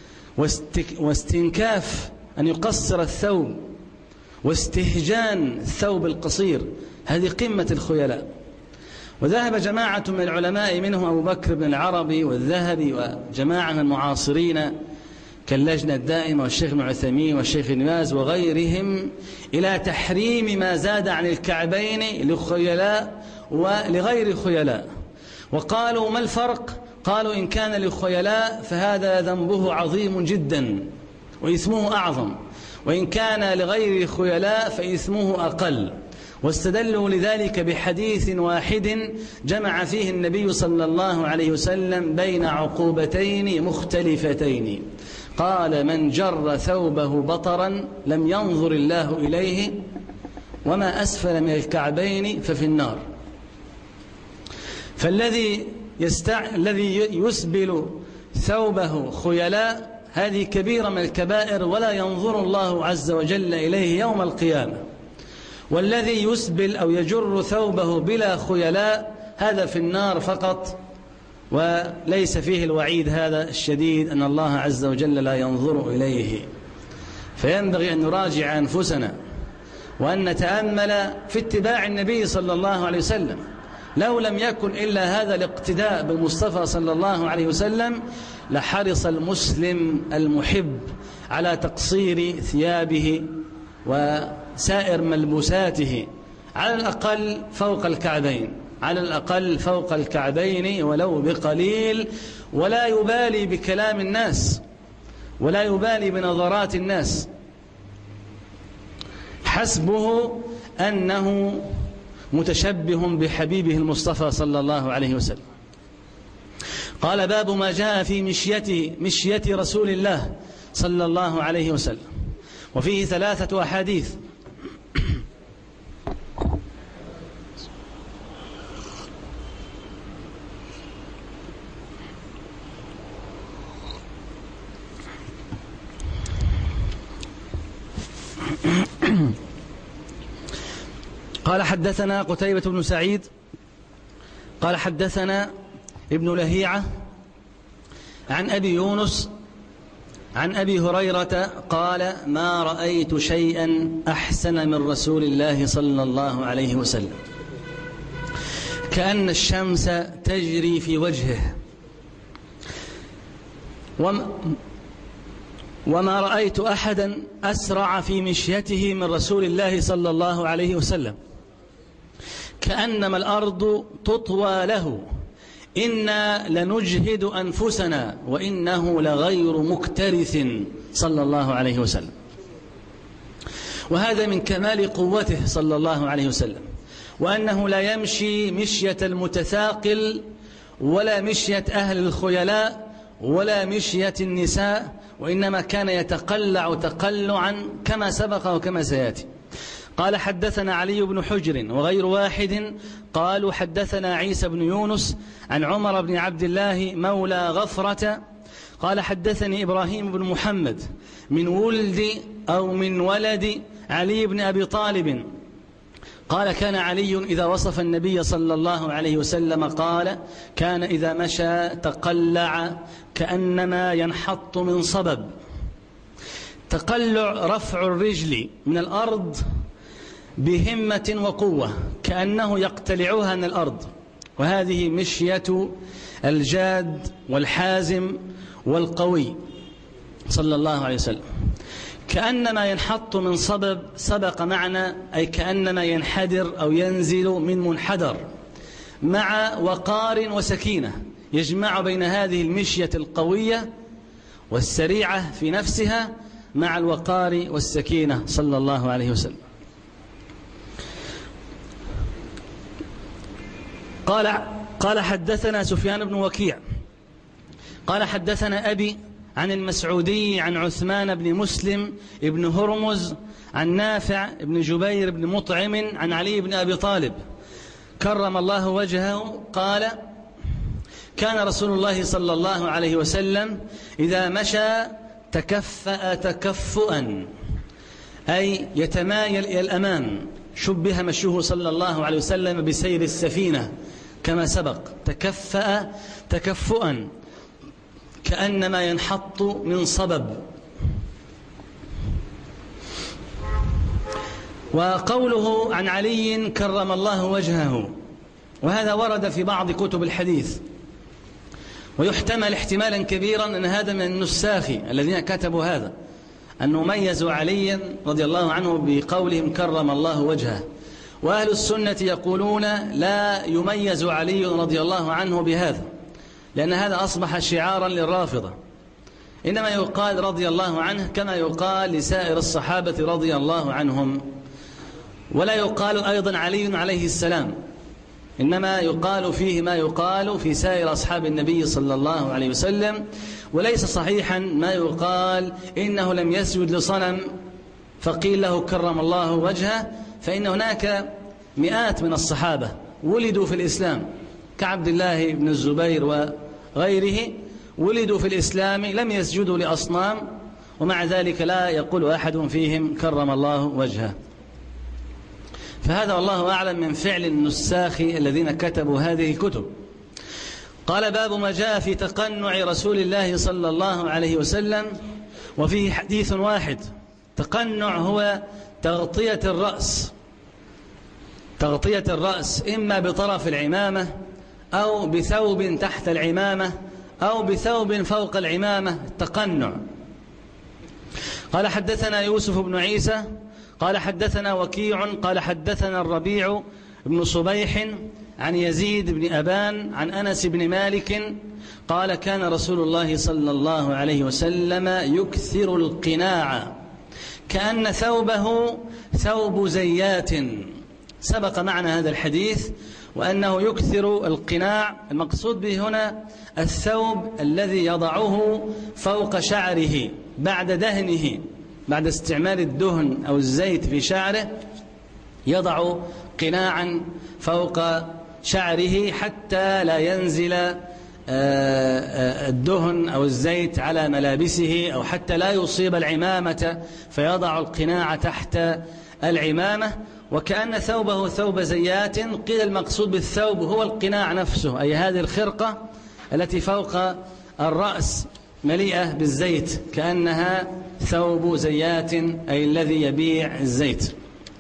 [SPEAKER 2] واستنكاف أن يقصر الثوب، واستهجان الثوب القصير. هذه قمة الخيلاء. وذهب جماعة من العلماء منهم أبو بكر بن العربي والذهبي وجماعة من المعاصرين كاللجنة الدائمة والشيخ ابن عثيمين والشيخ ابن باز وغيرهم إلى تحريم ما زاد عن الكعبين للخيلاء ولغير خيلاء. وقالوا: ما الفرق؟ قالوا: إن كان للخيلاء فهذا ذنبه عظيم جدا وإثمه أعظم، وإن كان لغير خيلاء فإثمه أقل. واستدلوا لذلك بحديث واحد جمع فيه النبي صلى الله عليه وسلم بين عقوبتين مختلفتين. قال: من جر ثوبه بطرا لم ينظر الله إليه وما أسفل من الكعبين ففي النار. فالذي الذي يسبل ثوبه خيلاء هذه كبيرة من الكبائر ولا ينظر الله عز وجل إليه يوم القيامة. والذي يسبل أو يجر ثوبه بلا خيلاء هذا في النار فقط، وليس فيه الوعيد هذا الشديد أن الله عز وجل لا ينظر إليه. فينبغي أن نراجع أنفسنا وأن نتأمل في اتباع النبي صلى الله عليه وسلم. لو لم يكن إلا هذا الاقتداء بالمصطفى صلى الله عليه وسلم لحرص المسلم المحب على تقصير ثيابه وسائر ملبوساته على الأقل فوق الكعبين، على الأقل فوق الكعبين ولو بقليل، ولا يبالي بكلام الناس ولا يبالي بنظرات الناس، حسبه أنه متشبه بحبيبه المصطفى صلى الله عليه وسلم. قال: باب ما جاء في مشية رسول الله صلى الله عليه وسلم. وفيه 3 أحاديث. قال: حدثنا قتيبة بن سعيد قال: حدثنا ابن لهيعة عن أبي يونس عن أبي هريرة قال: ما رأيت شيئا أحسن من رسول الله صلى الله عليه وسلم، كأن الشمس تجري في وجهه، وما رأيت أحدا أسرع في مشيته من رسول الله صلى الله عليه وسلم، كأنما الأرض تطوى له، إنا لنجهد أنفسنا وإنه لغير مكترث صلى الله عليه وسلم. وهذا من كمال قوته صلى الله عليه وسلم، وأنه لا يمشي مشية المتثاقل ولا مشية أهل الخيلاء ولا مشية النساء، وإنما كان يتقلع تقلعا كما سبق وكما سيأتي. قال: حدثنا علي بن حجر وغير واحد قالوا: حدثنا عيسى بن يونس عن عمر بن عبد الله مولى غفرة قال: حدثني إبراهيم بن محمد من ولد علي بن أبي طالب قال: كان علي إذا وصف النبي صلى الله عليه وسلم قال: كان إذا مشى تقلع كأنما ينحط من صبب. تقلع رفع الرجل من الأرض بهمة وقوة كأنه يقتلعها من الأرض، وهذه مشية الجاد والحازم والقوي صلى الله عليه وسلم. كأنما ينحط من صبب سبق معنا، أي كأنما ينحدر أو ينزل من منحدر، مع وقار وسكينة يجمع بين هذه المشية القوية والسريعة في نفسها مع الوقار والسكينة صلى الله عليه وسلم. قال: حدثنا سفيان بن وكيع قال: حدثنا أبي عن المسعودي عن عثمان بن مسلم بن هرمز عن نافع بن جبير بن مطعم عن علي بن أبي طالب كرم الله وجهه قال: كان رسول الله صلى الله عليه وسلم إذا مشى تكفأ تكفؤا، أي يتمايل إلى الأمام. شبه مشيه صلى الله عليه وسلم بسير السفينة كما سبق، تكفأ تكفؤا كأنما ينحط من صبب. وقوله عن علي كرم الله وجهه، وهذا ورد في بعض كتب الحديث، ويحتمل احتمالا كبيرا أن هذا من النساخ الذين كتبوا هذا، أنه ميزوا عليا رضي الله عنه بقولهم كرم الله وجهه. وأهل السنة يقولون لا يميز علي رضي الله عنه بهذا، لأن هذا أصبح شعارا للرافضة، إنما يقال رضي الله عنه كما يقال لسائر الصحابة رضي الله عنهم. ولا يقال أيضا علي عليه السلام، إنما يقال فيه ما يقال في سائر أصحاب النبي صلى الله عليه وسلم. وليس صحيحا ما يقال إنه لم يسجد لصنم فقيل له كرم الله وجهه، فإن هناك مئات من الصحابة ولدوا في الإسلام كعبد الله بن الزبير وغيره، ولدوا في الإسلام لم يسجدوا لأصنام، ومع ذلك لا يقول أحد فيهم كرم الله وجهه. فهذا والله أعلم من فعل النساخ الذين كتبوا هذه الكتب. قال باب ما جاء في تقنع رسول الله صلى الله عليه وسلم، وفيه حديث واحد. تقنع هو تغطية الرأس، تغطية الرأس إما بطرف العمامة أو بثوب تحت العمامة أو بثوب فوق العمامة، التقنع. قال حدثنا يوسف بن عيسى قال حدثنا وكيع قال حدثنا الربيع بن صبيح عن يزيد بن أبان عن أنس بن مالك قال كان رسول الله صلى الله عليه وسلم يكثر القناع كأن ثوبه ثوب زيات. سبق معنا هذا الحديث وأنه يكثر القناع، المقصود به هنا الثوب الذي يضعه فوق شعره بعد دهنه، بعد استعمال الدهن أو الزيت في شعره يضع قناعا فوق شعره حتى لا ينزل الدهن أو الزيت على ملابسه، أو حتى لا يصيب العمامة فيضع القناع تحت العمامة. وكأن ثوبه ثوب زيات، قيل المقصود بالثوب هو القناع نفسه، أي هذه الخرقة التي فوق الرأس مليئة بالزيت كأنها ثوب زيات، أي الذي يبيع الزيت.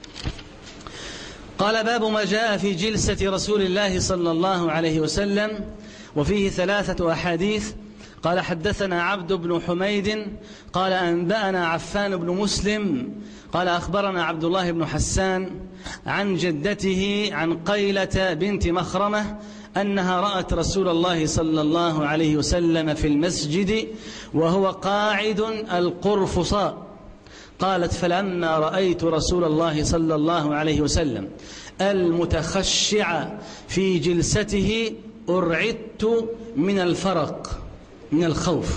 [SPEAKER 2] قال باب ما جاء في جلسة رسول الله صلى الله عليه وسلم، وفيه 3 أحاديث. قال حدثنا عبد بن حميد قال أنبأنا عفان بن مسلم قال أخبرنا عبد الله بن حسان عن جدته عن قيلة بنت مخرمة أنها رأت رسول الله صلى الله عليه وسلم في المسجد وهو قاعد القرفصاء. قالت فلما رأيت رسول الله صلى الله عليه وسلم المتخشع في جلسته أرعدت من الفرق، من الخوف.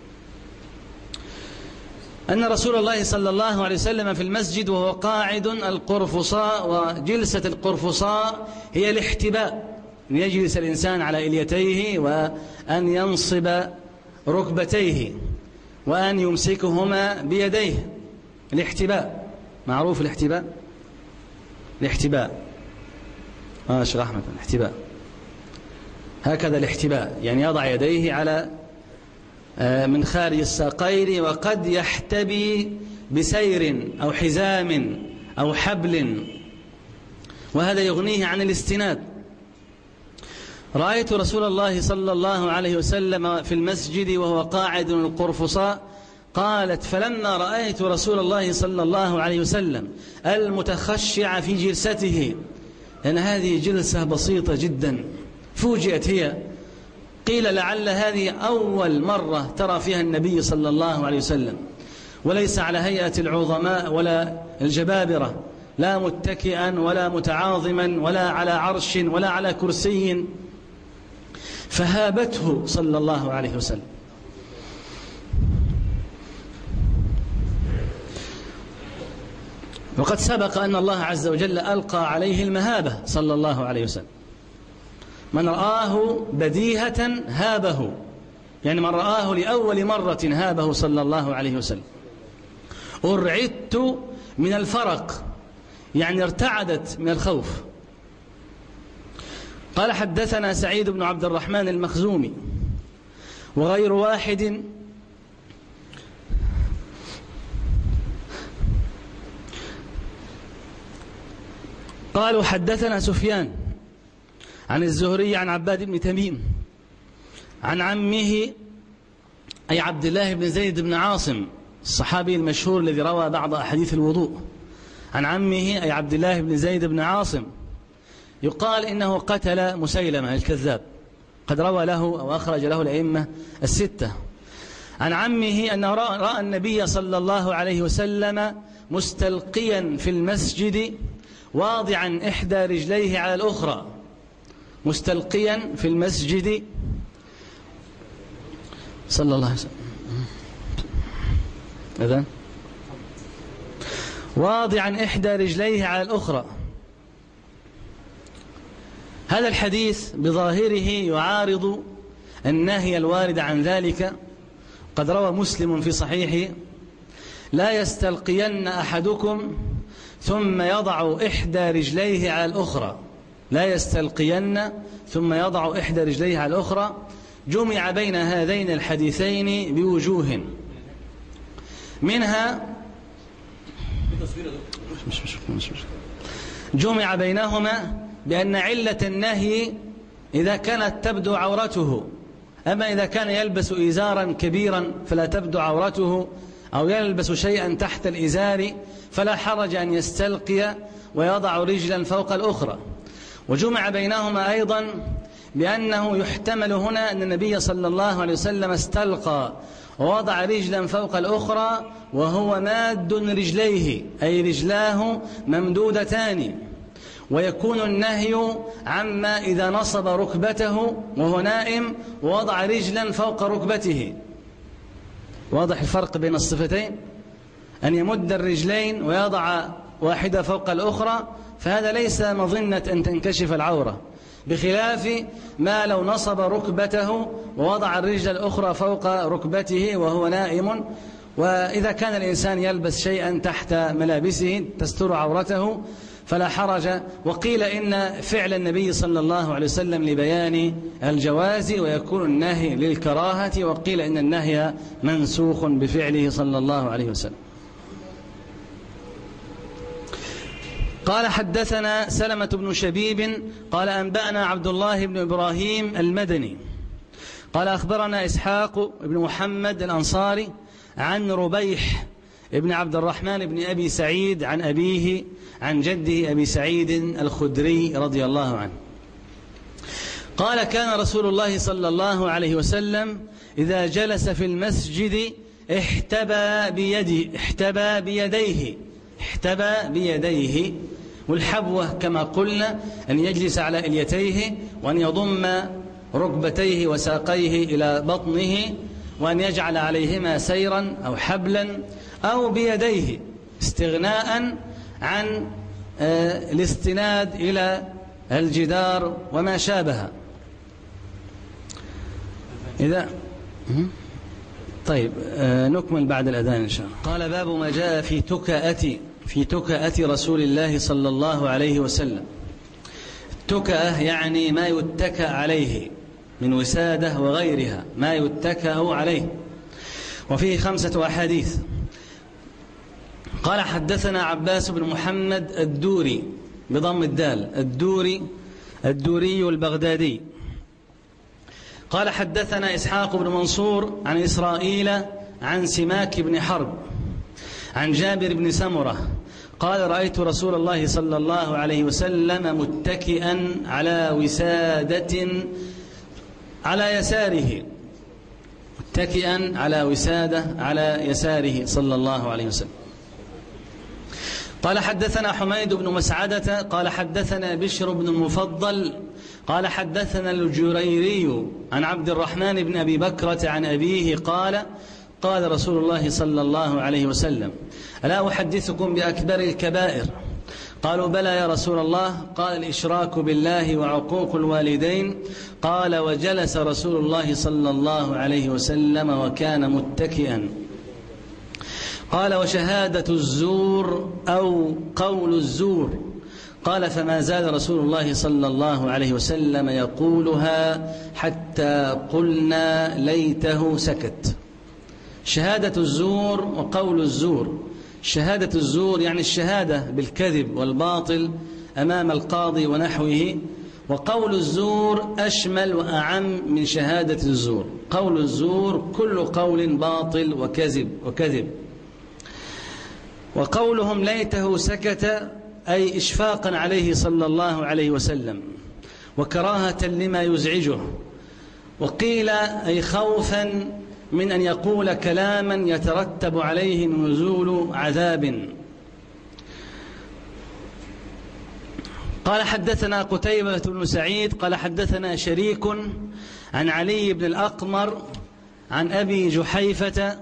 [SPEAKER 2] أن رسول الله صلى الله عليه وسلم في المسجد وهو قاعد القرفصاء، وجلسة القرفصاء هي الاحتباء، أن يجلس الإنسان على إليتيه وأن ينصب ركبتيه وأن يمسكهما بيديه. الاحتباء معروف، الاحتباء شيخ أحمد، الاحتباء هكذا الاحتباء، يعني يضع يديه على من خارج الساقين، وقد يحتبي بسير أو حزام أو حبل، وهذا يغنيه عن الاستناد. رأيت رسول الله صلى الله عليه وسلم في المسجد وهو قاعد القرفصاء. قالت فلما رأيت رسول الله صلى الله عليه وسلم المتخشع في جلسته، لأن هذه جلسة بسيطة جدا، فوجئت هي، قيل لعل هذه أول مرة ترى فيها النبي صلى الله عليه وسلم، وليس على هيئة العظماء ولا الجبابرة، لا متكئا ولا متعاظما ولا على عرش ولا على كرسي، فهابته صلى الله عليه وسلم. وقد سبق أن الله عز وجل ألقى عليه المهابة صلى الله عليه وسلم، من رآه بديهة هابه، يعني من رآه لأول مرة هابه صلى الله عليه وسلم. أرعدت من الفرق، يعني ارتعدت من الخوف. قال حدثنا سعيد بن عبد الرحمن المخزومي وغير واحد قالوا حدثنا سفيان عن الزهري عن عباد بن تميم عن عمه أي عبد الله بن زيد بن عاصم الصحابي المشهور الذي روى بعض أحاديث الوضوء، عن عمه أي عبد الله بن زيد بن عاصم، يقال إنه قتل مسيلمة الكذاب، قد روى له أو أخرج له الأئمة الستة. عن عمه أنه رأى النبي صلى الله عليه وسلم مستلقيا في المسجد واضعا إحدى رجليه على الأخرى، مستلقيا في المسجد صلى الله عليه وسلم. إذن واضعا إحدى رجليه على الأخرى. هذا الحديث بظاهره يعارض النهي الوارد عن ذلك. قد روى مسلم في صحيحه: لا يستلقين أحدكم ثم يضع إحدى رجليه على الأخرى. لا يستلقين ثم يضع إحدى رجليه على الأخرى. جمع بين هذين الحديثين بوجوه، منها جمع بينهما بأن علة النهي إذا كانت تبدو عورته. أما إذا كان يلبس إزارا كبيرا فلا تبدو عورته، أو يلبس شيئا تحت الإزار، فلا حرج أن يستلقي ويضع رجلا فوق الأخرى. وجمع بينهما أيضا بأنه يحتمل هنا أن النبي صلى الله عليه وسلم استلقى ووضع رجلا فوق الأخرى وهو ماد رجليه، أي رجلاه ممدودتان، ويكون النهي عما إذا نصب ركبته وهو نائم ووضع رجلا فوق ركبته. واضح الفرق بين الصفتين؟ أن يمد الرجلين ويضع واحدة فوق الأخرى، فهذا ليس مظنة أن تنكشف العورة، بخلاف ما لو نصب ركبته ووضع الرجل الأخرى فوق ركبته وهو نائم. وإذا كان الإنسان يلبس شيئا تحت ملابسه تستر عورته فلا حرج. وقيل إن فعل النبي صلى الله عليه وسلم لبيان الجواز ويكون النهي للكراهة، وقيل إن النهي منسوخ بفعله صلى الله عليه وسلم. قال: حدثنا سلمة بن شبيب قال أنبأنا عبد الله بن إبراهيم المدني قال أخبرنا إسحاق بن محمد الأنصاري عن ربيح ابن عبد الرحمن بن أبي سعيد عن أبيه عن جده أبي سعيد الخدري رضي الله عنه قال: كان رسول الله صلى الله عليه وسلم إذا جلس في المسجد احتبى بيديه. والحبوة كما قلنا أن يجلس على إليتيه وأن يضم ركبتيه وساقيه إلى بطنه وأن يجعل عليهما سيرا أو حبلا أو بيديه، استغناء عن الاستناد إلى الجدار وما شابه. إذا طيب نكمل بعد الأذان إن شاء الله. قال: باب ما جاء في تكأة رسول الله صلى الله عليه وسلم. التكأة يعني ما يتكأ عليه من وسادة وغيرها، ما يتكأ عليه. وفيه 5 أحاديث. قال: حدثنا عباس بن محمد الدوري بضم الدال، الدوري البغدادي. قال: حدثنا إسحاق بن منصور عن إسرائيل عن سماك بن حرب عن جابر بن سمرة قال: رأيت رسول الله صلى الله عليه وسلم متكئا على وسادة على يساره، متكئا على وسادة على يساره صلى الله عليه وسلم. قال: حدثنا حميد بن مسعدة قال: حدثنا بشر بن المفضل قال: حدثنا الجريري عن عبد الرحمن بن أبي بكرة عن أبيه قال: قال رسول الله صلى الله عليه وسلم: ألا أحدثكم بأكبر الكبائر؟ قالوا: بلى يا رسول الله. قال: الإشراك بالله وعقوق الوالدين. قال: وجلس رسول الله صلى الله عليه وسلم وكان متكئا. قال: وشهادة الزور أو قول الزور. قال: فما زال رسول الله صلى الله عليه وسلم يقولها حتى قلنا ليته سكت. شهادة الزور وقول الزور. شهادة الزور يعني الشهادة بالكذب والباطل أمام القاضي ونحوه، وقول الزور أشمل وأعم من شهادة الزور. قول الزور كل قول باطل وكذب. وقولهم ليته سكت أي إشفاقا عليه صلى الله عليه وسلم وكراهة لما يزعجه، وقيل أي خوفا من أن يقول كلاما يترتب عليه نزول عذاب. قال: حدثنا قتيبة بن سعيد قال: حدثنا شريك عن علي بن الأقمر عن أبي جحيفة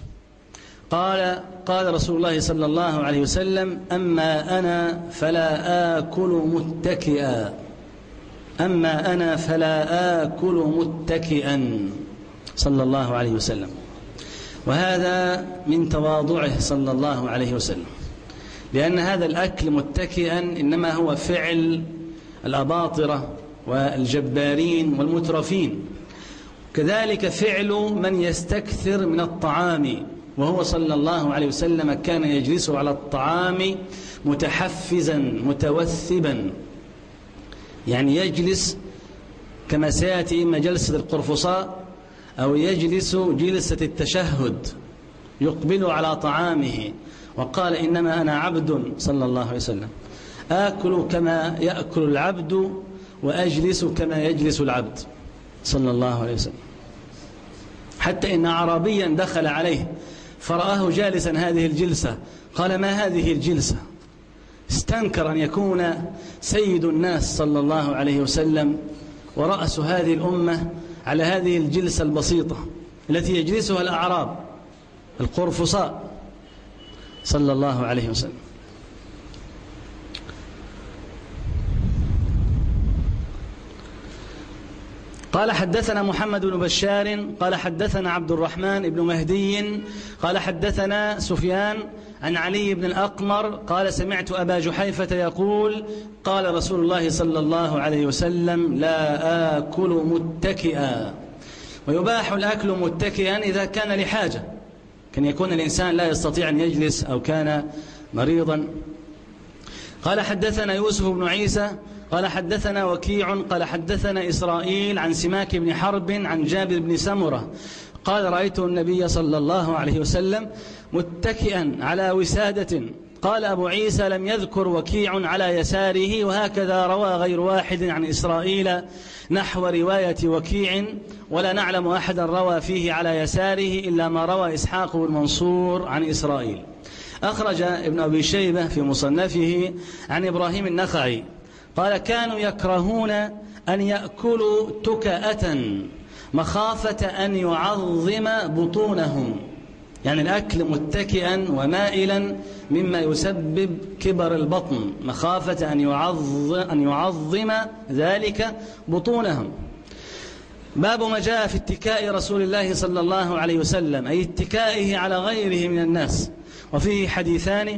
[SPEAKER 2] قال رسول الله صلى الله عليه وسلم: أما أنا فلا آكل متكئا، أما أنا فلا آكل متكئا، صلى الله عليه وسلم. وهذا من تواضعه صلى الله عليه وسلم، لأن هذا الأكل متكئا إنما هو فعل الأباطرة والجبارين والمترفين، كذلك فعل من يستكثر من الطعام، وهو صلى الله عليه وسلم كان يجلس على الطعام متحفزا متوثبا، يعني يجلس كما سيأتي إما جلسة القرفصاء أو يجلس جلسة التشهد يقبل على طعامه. وقال: إنما أنا عبد، صلى الله عليه وسلم، آكل كما يأكل العبد وأجلس كما يجلس العبد، صلى الله عليه وسلم. حتى إن أعرابيا دخل عليه فرآه جالسا هذه الجلسة، قال: ما هذه الجلسة؟ استنكر أن يكون سيد الناس صلى الله عليه وسلم ورأس هذه الأمة على هذه الجلسة البسيطة التي يجلسها الأعراب القرفصاء، صلى الله عليه وسلم. قال: حدثنا محمد بن بشار قال حدثنا عبد الرحمن بن مهدي قال حدثنا سفيان عن علي بن الأقمر قال: سمعت أبا جحيفة يقول: قال رسول الله صلى الله عليه وسلم: لا آكل متكئا. ويباح الأكل متكئا إذا كان لحاجة، كان يكون الإنسان لا يستطيع أن يجلس أو كان مريضا. قال: حدثنا يوسف بن عيسى قال حدثنا وكيع قال حدثنا إسرائيل عن سماك بن حرب عن جابر بن سمرة قال: رأيت النبي صلى الله عليه وسلم متكئا على وسادة. قال أبو عيسى: لم يذكر وكيع على يساره، وهكذا روى غير واحد عن إسرائيل نحو رواية وكيع، ولا نعلم أحدا روى فيه على يساره إلا ما روى إسحاق بن منصور عن إسرائيل. أخرج ابن أبي شيبة في مصنفه عن إبراهيم النخعي قال: كانوا يكرهون أن يأكلوا تكأة مخافة أن يعظم بطونهم، يعني الأكل متكئا ومائلا مما يسبب كبر البطن، مخافة أن يعظم ذلك بطونهم. باب ما جاء في اتكاء رسول الله صلى الله عليه وسلم، أي اتكائه على غيره من الناس. وفيه حديثان: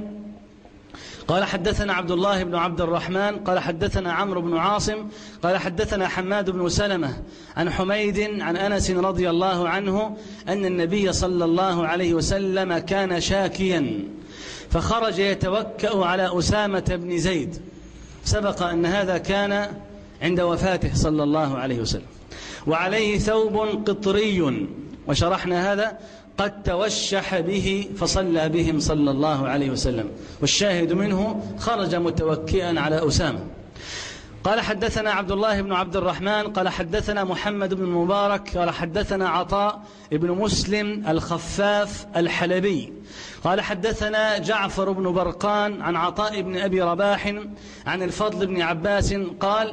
[SPEAKER 2] قال حدثنا عبد الله بن عبد الرحمن قال حدثنا عمرو بن عاصم قال حدثنا حماد بن سلمة عن حميد عن أنس رضي الله عنه أن النبي صلى الله عليه وسلم كان شاكيا فخرج يتوكأ على أسامة بن زيد. سبق أن هذا كان عند وفاته صلى الله عليه وسلم، وعليه ثوب قطري، وشرحنا هذا، قد توشح به فصلى بهم صلى الله عليه وسلم، والشاهد منه خرج متوكئا على أسامة. قال حدثنا عبد الله بن عبد الرحمن قال حدثنا محمد بن المبارك قال حدثنا عطاء بن مسلم الخفاف الحلبي قال حدثنا جعفر بن برقان عن عطاء بن أبي رباح عن الفضل بن عباس قال: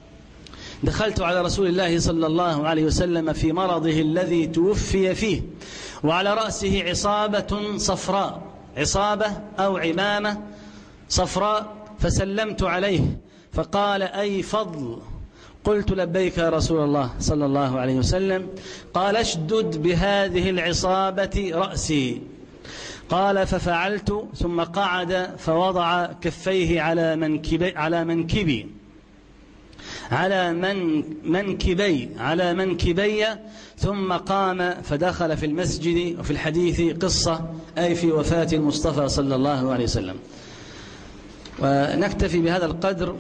[SPEAKER 2] دخلت على رسول الله صلى الله عليه وسلم في مرضه الذي توفي فيه، وعلى رأسه عصابة صفراء، عصابة أو عمامة صفراء، فسلمت عليه فقال: أي فضل؟ قلت: لبيك يا رسول الله صلى الله عليه وسلم. قال: اشدد بهذه العصابة رأسي. قال: ففعلت، ثم قعد فوضع كفيه على منكبي ثم قام فدخل في المسجد. وفي الحديث قصة، أي في وفاة المصطفى صلى الله عليه وسلم. ونكتفي بهذا القدر.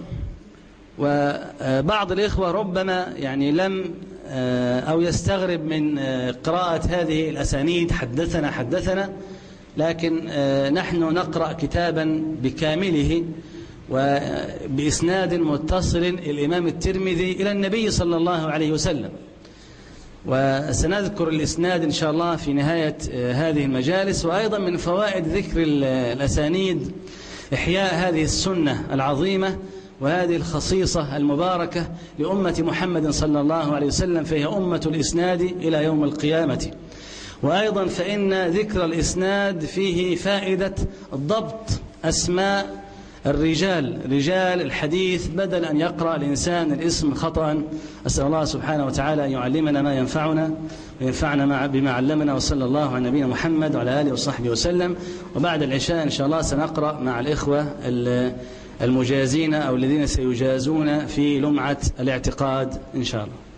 [SPEAKER 2] وبعض الإخوة ربما يعني لم أو يستغرب من قراءة هذه الأسانيد حدثنا، لكن نحن نقرأ كتابا بكامله وبإسناد متصل الإمام الترمذي إلى النبي صلى الله عليه وسلم، وسنذكر الإسناد إن شاء الله في نهاية هذه المجالس. وأيضا من فوائد ذكر الأسانيد إحياء هذه السنة العظيمة، وهذه الخصيصة المباركة لأمة محمد صلى الله عليه وسلم، فهي أمة الإسناد إلى يوم القيامة. وأيضا فإن ذكر الإسناد فيه فائدة ضبط أسماء رجال الحديث بدل أن يقرأ الإنسان الاسم خطأ. أسأل الله سبحانه وتعالى أن يعلمنا ما ينفعنا وينفعنا بما علمنا، وصلى الله على نبينا محمد وعلى آله وصحبه وسلم. وبعد العشاء إن شاء الله سنقرأ مع الإخوة المجازين أو الذين سيجازون في لمعة الاعتقاد إن شاء الله.